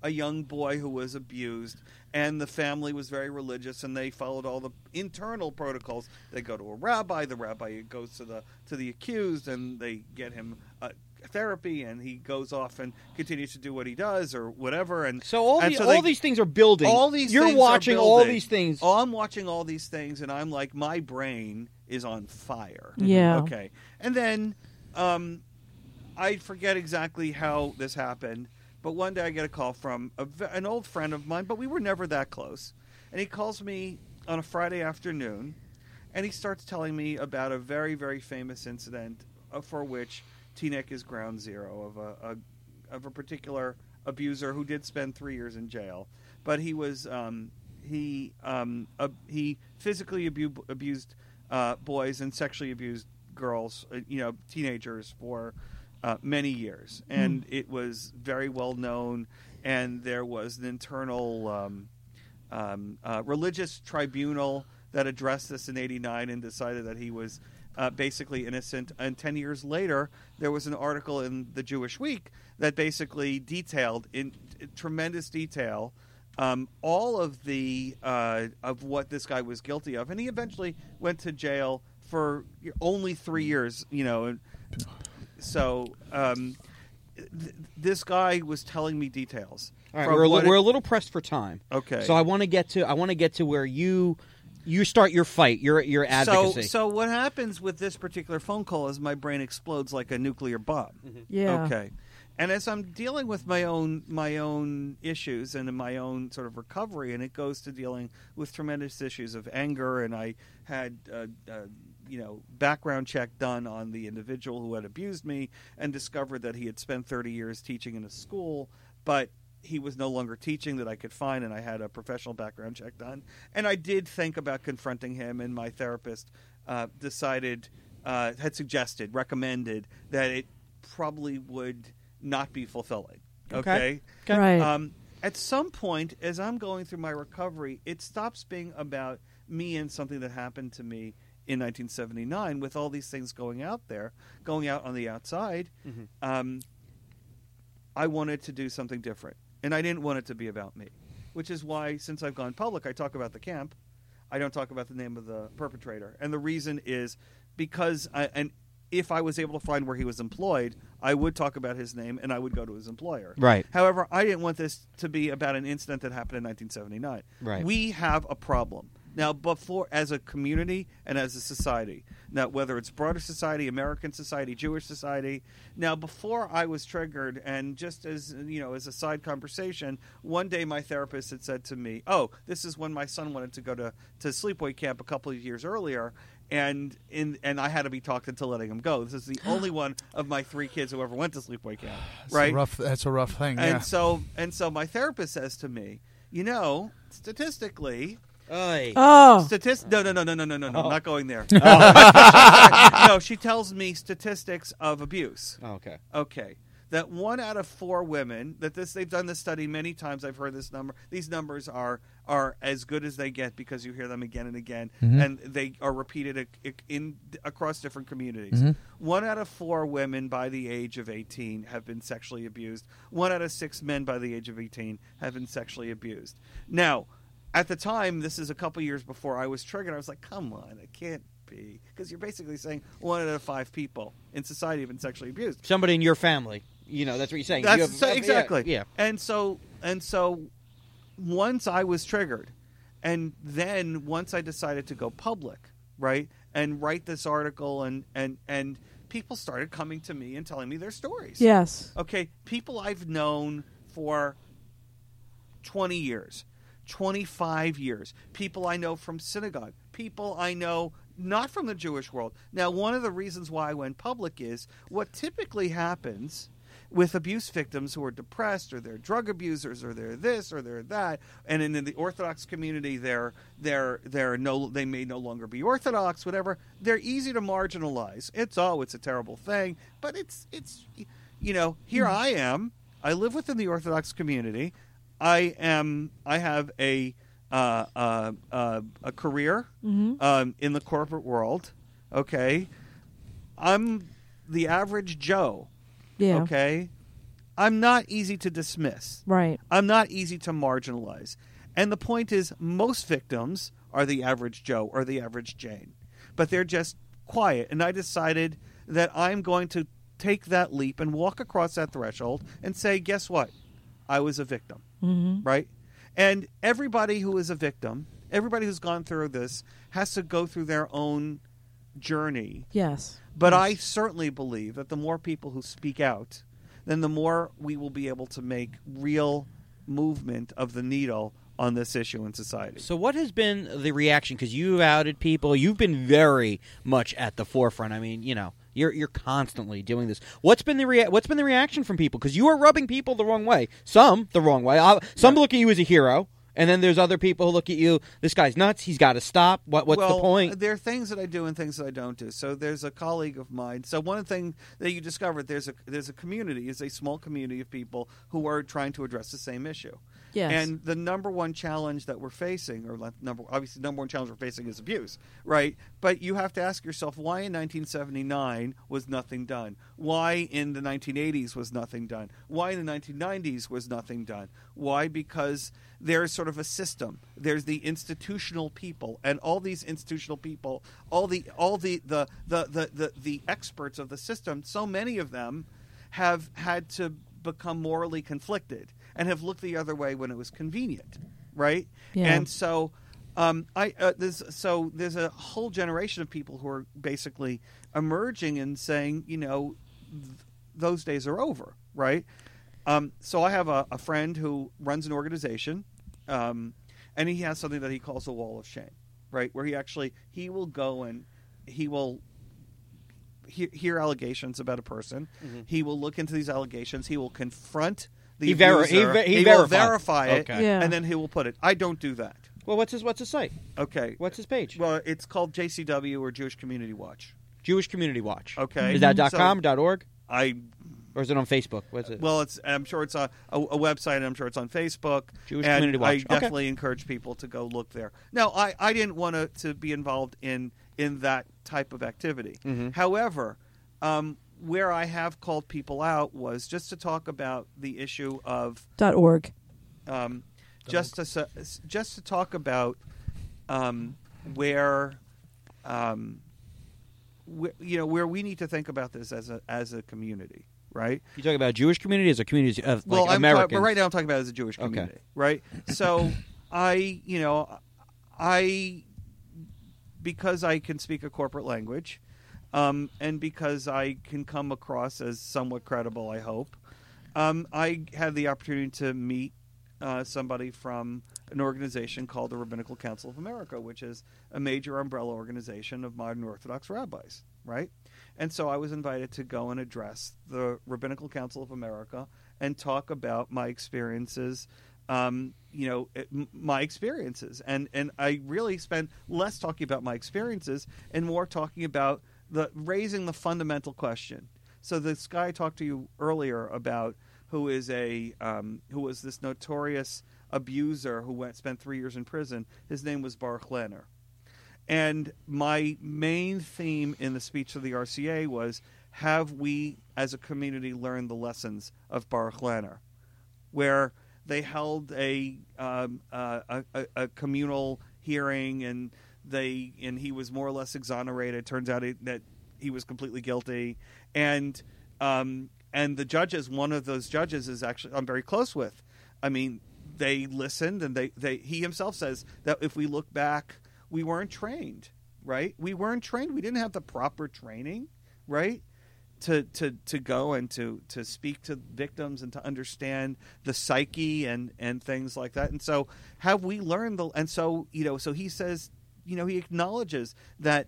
a young boy who was abused, and the family was very religious, and they followed all the internal protocols. They go to a rabbi. The rabbi goes to the to the accused, and they get him uh, therapy, and he goes off and continues to do what he does or whatever. And So all and the, so all they- these things are building. all these You're things are watching all building. these things. Oh, I'm watching all these things, and I'm like, my brain is on fire. Yeah. Okay. And then um, I forget exactly how this happened, but one day I get a call from a, v- an old friend of mine, but we were never that close. And he calls me on a Friday afternoon, and he starts telling me about a very, very famous incident uh, for which Teaneck is ground zero of a, a of a particular abuser who did spend three years in jail, but he was um, he um, uh, he physically abu- abused uh, boys and sexually abused girls, uh, you know, teenagers for uh, many years, and mm. it was very well known. And there was an internal um, um, uh, religious tribunal that addressed this in eighty-nine and decided that he was Uh, basically innocent. And ten years later, there was an article in the Jewish Week that basically detailed in, in tremendous detail um, all of the uh, of what this guy was guilty of, and he eventually went to jail for only three years. You know, so um, th- this guy was telling me details. All right, from we're a, what li- we're it- a little pressed for time. Okay. So I want to get to I want to get to where you you start your fight, your your advocacy. So, so what happens with this particular phone call is my brain explodes like a nuclear bomb. Mm-hmm. Yeah. Okay. And as I'm dealing with my own my own issues and my own sort of recovery, and it goes to dealing with tremendous issues of anger, and I had uh, uh, you know background check done on the individual who had abused me, and discovered that he had spent thirty years teaching in a school, but he was no longer teaching that I could find, and I had a professional background check done. And I did think about confronting him, and my therapist uh, decided, uh, had suggested, recommended that it probably would not be fulfilling. Okay? Okay. Right. Um, at some point, as I'm going through my recovery, it stops being about me and something that happened to me in nineteen seventy-nine with all these things going out there, going out on the outside. Mm-hmm. Um, I wanted to do something different. And I didn't want it to be about me, which is why, since I've gone public, I talk about the camp. I don't talk about the name of the perpetrator. And the reason is because, I, and if I was able to find where he was employed, I would talk about his name and I would go to his employer. Right. However, I didn't want this to be about an incident that happened in nineteen seventy-nine. Right. We have a problem. Now, before, as a community and as a society, now whether it's broader society, American society, Jewish society, now before I was triggered, and just as you know, as a side conversation, one day my therapist had said to me, "Oh, this is when my son wanted to go to to sleepaway camp a couple of years earlier." And in and I had to be talked into letting him go. This is the only one of my three kids who ever went to sleepaway camp. That's Right? A rough, that's a rough thing. And yeah. so and so my therapist says to me, you know, statistically, Oy. Oh. statist no no no no no no no no Oh. not going there. No, she tells me statistics of abuse. Oh, okay. Okay. That one out of four women that this they've done this study many times. I've heard this number. These numbers are are as good as they get because you hear them again and again, Mhm. and they are repeated in, in across different communities. Mhm. One out of four women by the age of eighteen have been sexually abused. One out of six men by the age of eighteen have been sexually abused. Now, at the time, this is a couple years before I was triggered. I was like, "Come on, it can't be," because you're basically saying one out of five people in society have been sexually abused. Somebody in your family. You know, that's what you're saying. That's You have- so, yeah, exactly. Yeah. And so and so once I was triggered, and then once I decided to go public, right, and write this article, and and and people started coming to me and telling me their stories. Yes. Okay, people I've known for twenty years, twenty-five years, people I know from synagogue, people I know not from the Jewish world. Now, one of the reasons why I went public is what typically happens with abuse victims who are depressed, or they're drug abusers, or they're this, or they're that, and in, in the Orthodox community, they're they're they're no they may no longer be Orthodox, whatever. They're easy to marginalize. It's oh, it's a terrible thing, but it's it's you know here I am. I live within the Orthodox community. I am. I have a uh, uh, uh, a career Mm-hmm. um, in the corporate world. Okay, I'm the average Joe. Yeah. Okay, I'm not easy to dismiss. Right. I'm not easy to marginalize. And the point is, most victims are the average Joe or the average Jane, but they're just quiet. And I decided that I'm going to take that leap and walk across that threshold and say, guess what? I was a victim, Mm-hmm. right? And everybody who is a victim, everybody who's gone through this has to go through their own journey. Yes. But Yes. I certainly believe that the more people who speak out, then the more we will be able to make real movement of the needle on this issue in society. So what has been the reaction? Because you've outed people. You've been very much at the forefront. I mean, you know, you're you're constantly doing this. What's been the rea- What's been the reaction from people? Because you are rubbing people the wrong way. Some the wrong way. Uh, some Yeah. look at you as a hero, and then there's other people who look at you. This guy's nuts. He's got to stop. What What's well, the point? There are things that I do and things that I don't do. So there's a colleague of mine. So one thing that you discovered, there's a there's a community, is a small community of people who are trying to address the same issue. Yes. And the number one challenge that we're facing, or number obviously the number one challenge we're facing is abuse, right? But you have to ask yourself, why in nineteen seventy-nine was nothing done? Why in the nineteen eighties was nothing done? Why in the nineteen nineties was nothing done? Why? Because there's sort of a system. There's the institutional people, and all these institutional people, all the all the the the the, the, the experts of the system, so many of them have had to become morally conflicted and have looked the other way when it was convenient, right? Yeah. And so, um, I uh, there's so there's a whole generation of people who are basically emerging and saying, you know, th- those days are over, right? Um, so I have a, a friend who runs an organization, um, and he has something that he calls a wall of shame, right? Where he actually he will go and he will he- hear allegations about a person. Mm-hmm. He will look into these allegations. He will confront the He veri- abuser. he ve- he will verifies. verify it, Okay. Yeah. and then he will put it. I don't do that. Well, what's his What's his site? Okay. What's his page? Well, it's called J C W, or Jewish Community Watch. Jewish Community Watch. Okay. Is that dot So .com, dot .org? I Or is it on Facebook? What's it? well, it's I'm sure it's a, a, a website. And I'm sure it's on Facebook. Jewish and Community Watch. I Okay. definitely encourage people to go look there. Now, I, I didn't want to, to be involved in in that type of activity. Mm-hmm. However, um, where I have called people out was just to talk about the issue of Dot org. um, just to s- just to talk about um, where. Um, wh- you know, where we need to think about this as a as a community, right? You talking about Jewish communities or communities of like Well, I'm Americans? talk- but right now I'm talking about it as a Jewish Okay. community, right? So I, you know, I because I can speak a corporate language, um, and because I can come across as somewhat credible, I hope, um, I had the opportunity to meet uh, somebody from an organization called the Rabbinical Council of America, which is a major umbrella organization of modern Orthodox rabbis, right? And so I was invited to go and address the Rabbinical Council of America and talk about my experiences, um, you know, it, m- my experiences. And, and I really spent less talking about my experiences and more talking about the raising the fundamental question. So this guy I talked to you earlier about, who is a um, who was this notorious abuser who went spent three years in prison. His name was Baruch Lanner. And my main theme in the speech of the R C A was, have we as a community learned the lessons of Baruch Lanner? Where they held a, um, uh, a, a communal hearing, and they and he was more or less exonerated. Turns out it, that he was completely guilty. And um, and the judges, one of those judges is actually I'm very close with. I mean, they listened, and they, they he himself says that if we look back, we weren't trained, right? We weren't trained. We didn't have the proper training, right? To to, to go and to, to speak to victims and to understand the psyche and, and things like that. And so have we learned the and so, you know, so he says, you know, he acknowledges that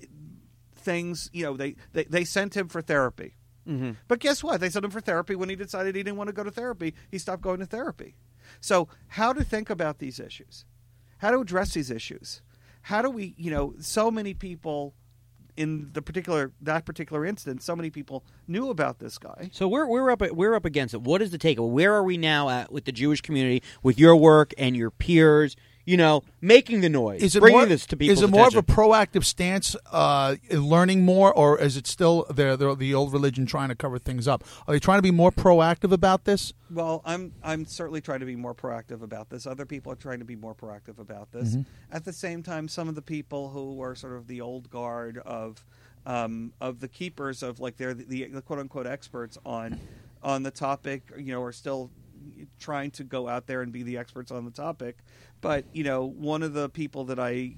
things, you know, they, they, they sent him for therapy. Mm-hmm. But guess what? They sent him for therapy. When he decided he didn't want to go to therapy, he stopped going to therapy. So how to think about these issues, how to address these issues, how do we, you know, so many people in the particular, that particular instance, so many people knew about this guy. So we're we're up we're up against it. What is the take? Where are we now at with the Jewish community, with your work and your peers? you know, making the noise, Is it bringing more, this to people's Is it more attention. of a proactive stance, uh, in learning more, or is it still the, the the old religion trying to cover things up? Are they trying to be more proactive about this? Well, I'm I'm certainly trying to be more proactive about this. Other people are trying to be more proactive about this. Mm-hmm. At the same time, some of the people who are sort of the old guard of um, of the keepers of like they're the, the quote unquote experts on on the topic, you know, are still trying to go out there and be the experts on the topic. But you know, one of the people that I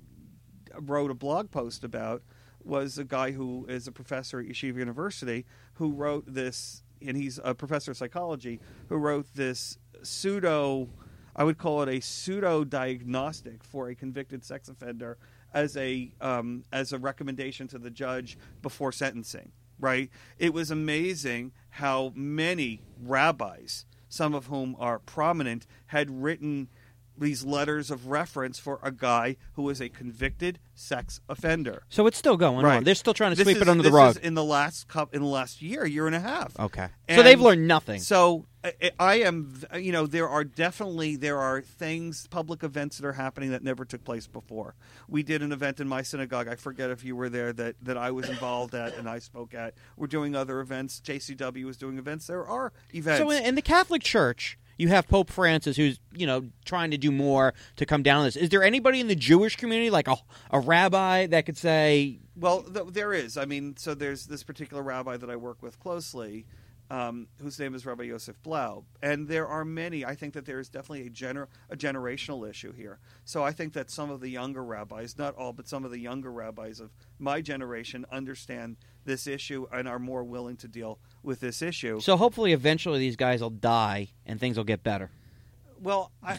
wrote a blog post about was a guy who is a professor at Yeshiva University who wrote this, and he's a professor of psychology, who wrote this pseudo, I would call it a pseudo diagnostic for a convicted sex offender as a um, as a recommendation to the judge before sentencing. Right? It was amazing how many rabbis, some of whom are prominent, had written these letters of reference for a guy who is a convicted sex offender. So it's still going Right. on. They're still trying to This sweep is- it under the this rug. is in the last cup in the last year, year and a half. Okay. so And they've learned nothing. So I, I am, you know, there are definitely there are things, public events that are happening that never took place before. We did an event in my synagogue. I forget if you were there that that I was involved at and I spoke at. We're doing other events. J C W is doing events. There are events. So in, in the Catholic Church, you have Pope Francis, who's you know trying to do more to come down on this. Is there anybody in the Jewish community, like a, a rabbi, that could say, Well, th- there is. I mean, so there's this particular rabbi that I work with closely, um, whose name is Rabbi Yosef Blau, and there are many. I think that there is definitely a gener- a generational issue here. So I think that some of the younger rabbis, not all, but some of the younger rabbis of my generation, understand this issue and are more willing to deal with this issue. so hopefully eventually these guys will die and things will get better. Well, I,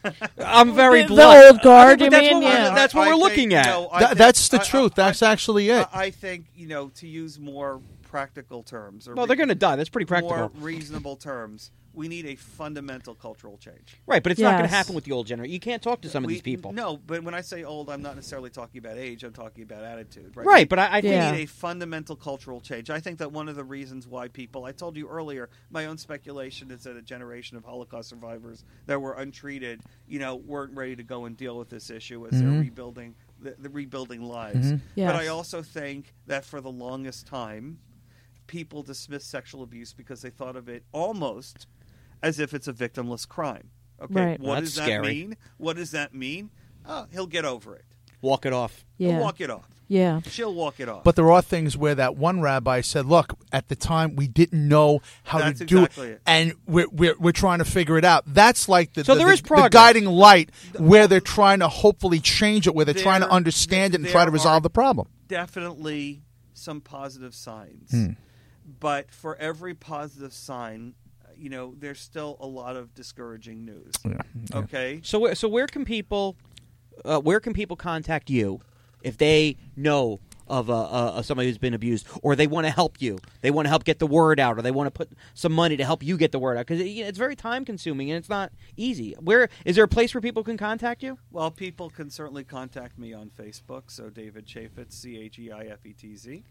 I'm very The- the blunt. old guard, I think you that's mean? what we're, Yeah. that's what I we're think, looking you at. know, I Th- think- that's the I- truth. I- that's actually it. I, I think, you know, to use more practical terms, or well, they're re- going to die. That's pretty practical. more reasonable terms, we need a fundamental cultural change. Right, but it's not going to Yes. happen with the old generation. You can't talk to some of We- these people. No, but when I say old, I'm not necessarily talking about age. I'm talking about attitude. Right, Right, but I, I think we Yeah. need a fundamental cultural change. I think that one of the reasons why people, I told you earlier, my own speculation is that a generation of Holocaust survivors that were untreated, you know, weren't ready to go and deal with this issue as they're Mhm. rebuilding the, the rebuilding lives. Mhm. Yes. But I also think that for the longest time, people dismissed sexual abuse because they thought of it almost as if it's a victimless crime. Okay, Right. what That's does that scary. mean? What does that mean? Oh, he'll get over it. Walk it off. Yeah. He'll walk it off. Yeah. She'll walk it off. But there are things where that one rabbi said, "Look, at the time we didn't know how That's to do exactly it, it. and we're, we're we're trying to figure it out." That's like the So the, there the, is the progress. guiding light where they're trying to hopefully change it, where they're trying to There- understand it and there try to resolve are the problem. definitely some positive signs. Hmm. But for every positive sign, you know, there's still a lot of discouraging news. Yeah. Okay? So where, so where can people, uh, where can people contact you if they know of uh, uh, somebody who's been abused, or they want to help you, they want to help get the word out, or they want to put some money to help you get the word out? Because it, you know, it's very time consuming and it's not easy. Where is there a place where people can contact you? Well, people can certainly contact me on Facebook. So David Chaffetz, C A G I F E T Z.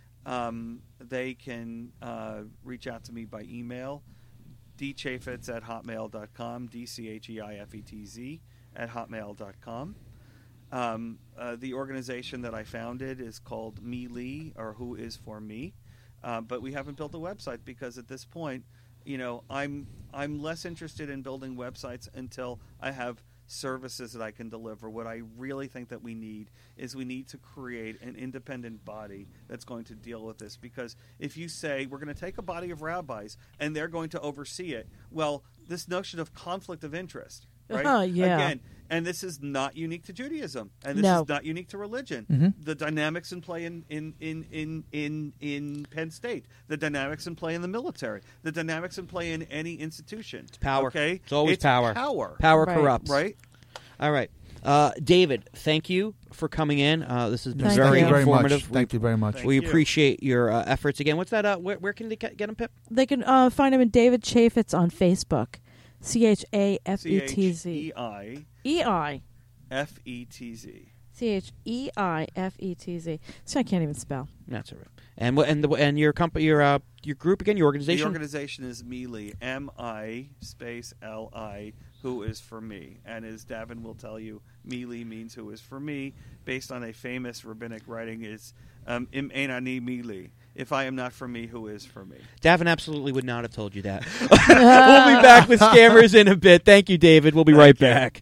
Um, they can uh, reach out to me by email, dchaffetz at hotmail dot com, D C H E I F E T Z at hotmail dot com. Um, uh, the organization that I founded is called Me Lee, or Who Is For Me, uh, but we haven't built a website because at this point, you know, I'm I'm less interested in building websites until I have services that I can deliver. What I really think that we need is we need to create an independent body that's going to deal with this. Because if you say we're going to take a body of rabbis and they're going to oversee it, well, this notion of conflict of interest, right? Uh-huh, yeah. Again, and this is not unique to Judaism, and this No. is not unique to religion. Mhm. The dynamics in play in in, in, in in in Penn State, the dynamics in play in the military, the dynamics in play in any institution. It's power. Okay, It's always power. Power. Power Right. corrupts. Right. All right. Uh, David, thank you for coming in. Uh, this has been Thank very you. very informative. much. Thank you very much. Thank we you. appreciate your uh, efforts again. What's that? Uh, where, where can they get, get him, Pip? They can uh, find him in David Chaffetz on Facebook. C H A F C E H T Z. E I E I. F E T Z. C H E I F E T Z. So I can't even spell. That's all right. And what- and the, and your company, your uh, your group again, your The organization. organization is Mealy, M I space L I who is for me. And as Davin will tell you, Mili means who is for me, based on a famous rabbinic writing is um, Im ein ani Mili. If I am not for me, who is for me? Davin absolutely would not have told you that. We'll be back with Scammers in a bit. Thank you, David. We'll be right back.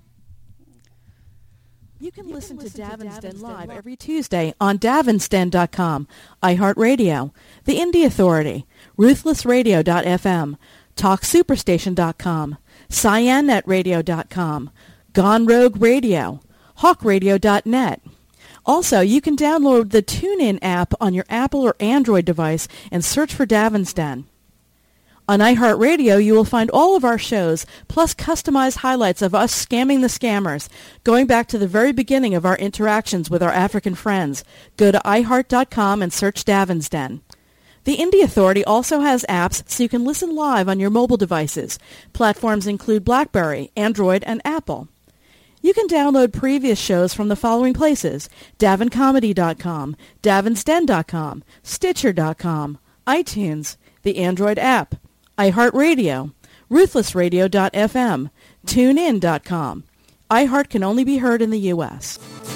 You can, you listen, can listen to Davin's Den live every Tuesday on Davins Den dot com, iHeartRadio, The Indie Authority, Ruthless Radio dot f m, Talk Superstation dot com, Cyan Net Radio dot com, Gone Rogue Radio, Hawk Radio dot net. Also, you can download the TuneIn app on your Apple or Android device and search for Davin's Den. On iHeartRadio, you will find all of our shows, plus customized highlights of us scamming the scammers, going back to the very beginning of our interactions with our African friends. Go to i heart dot com and search Davin's Den. The Indie Authority also has apps so you can listen live on your mobile devices. Platforms include BlackBerry, Android, and Apple. You can download previous shows from the following places: Davin Comedy dot com, Davins Den dot com, Stitcher dot com, iTunes, the Android app, iHeartRadio, Ruthless Radio dot f m, TuneIn dot com. iHeart can only be heard in the U S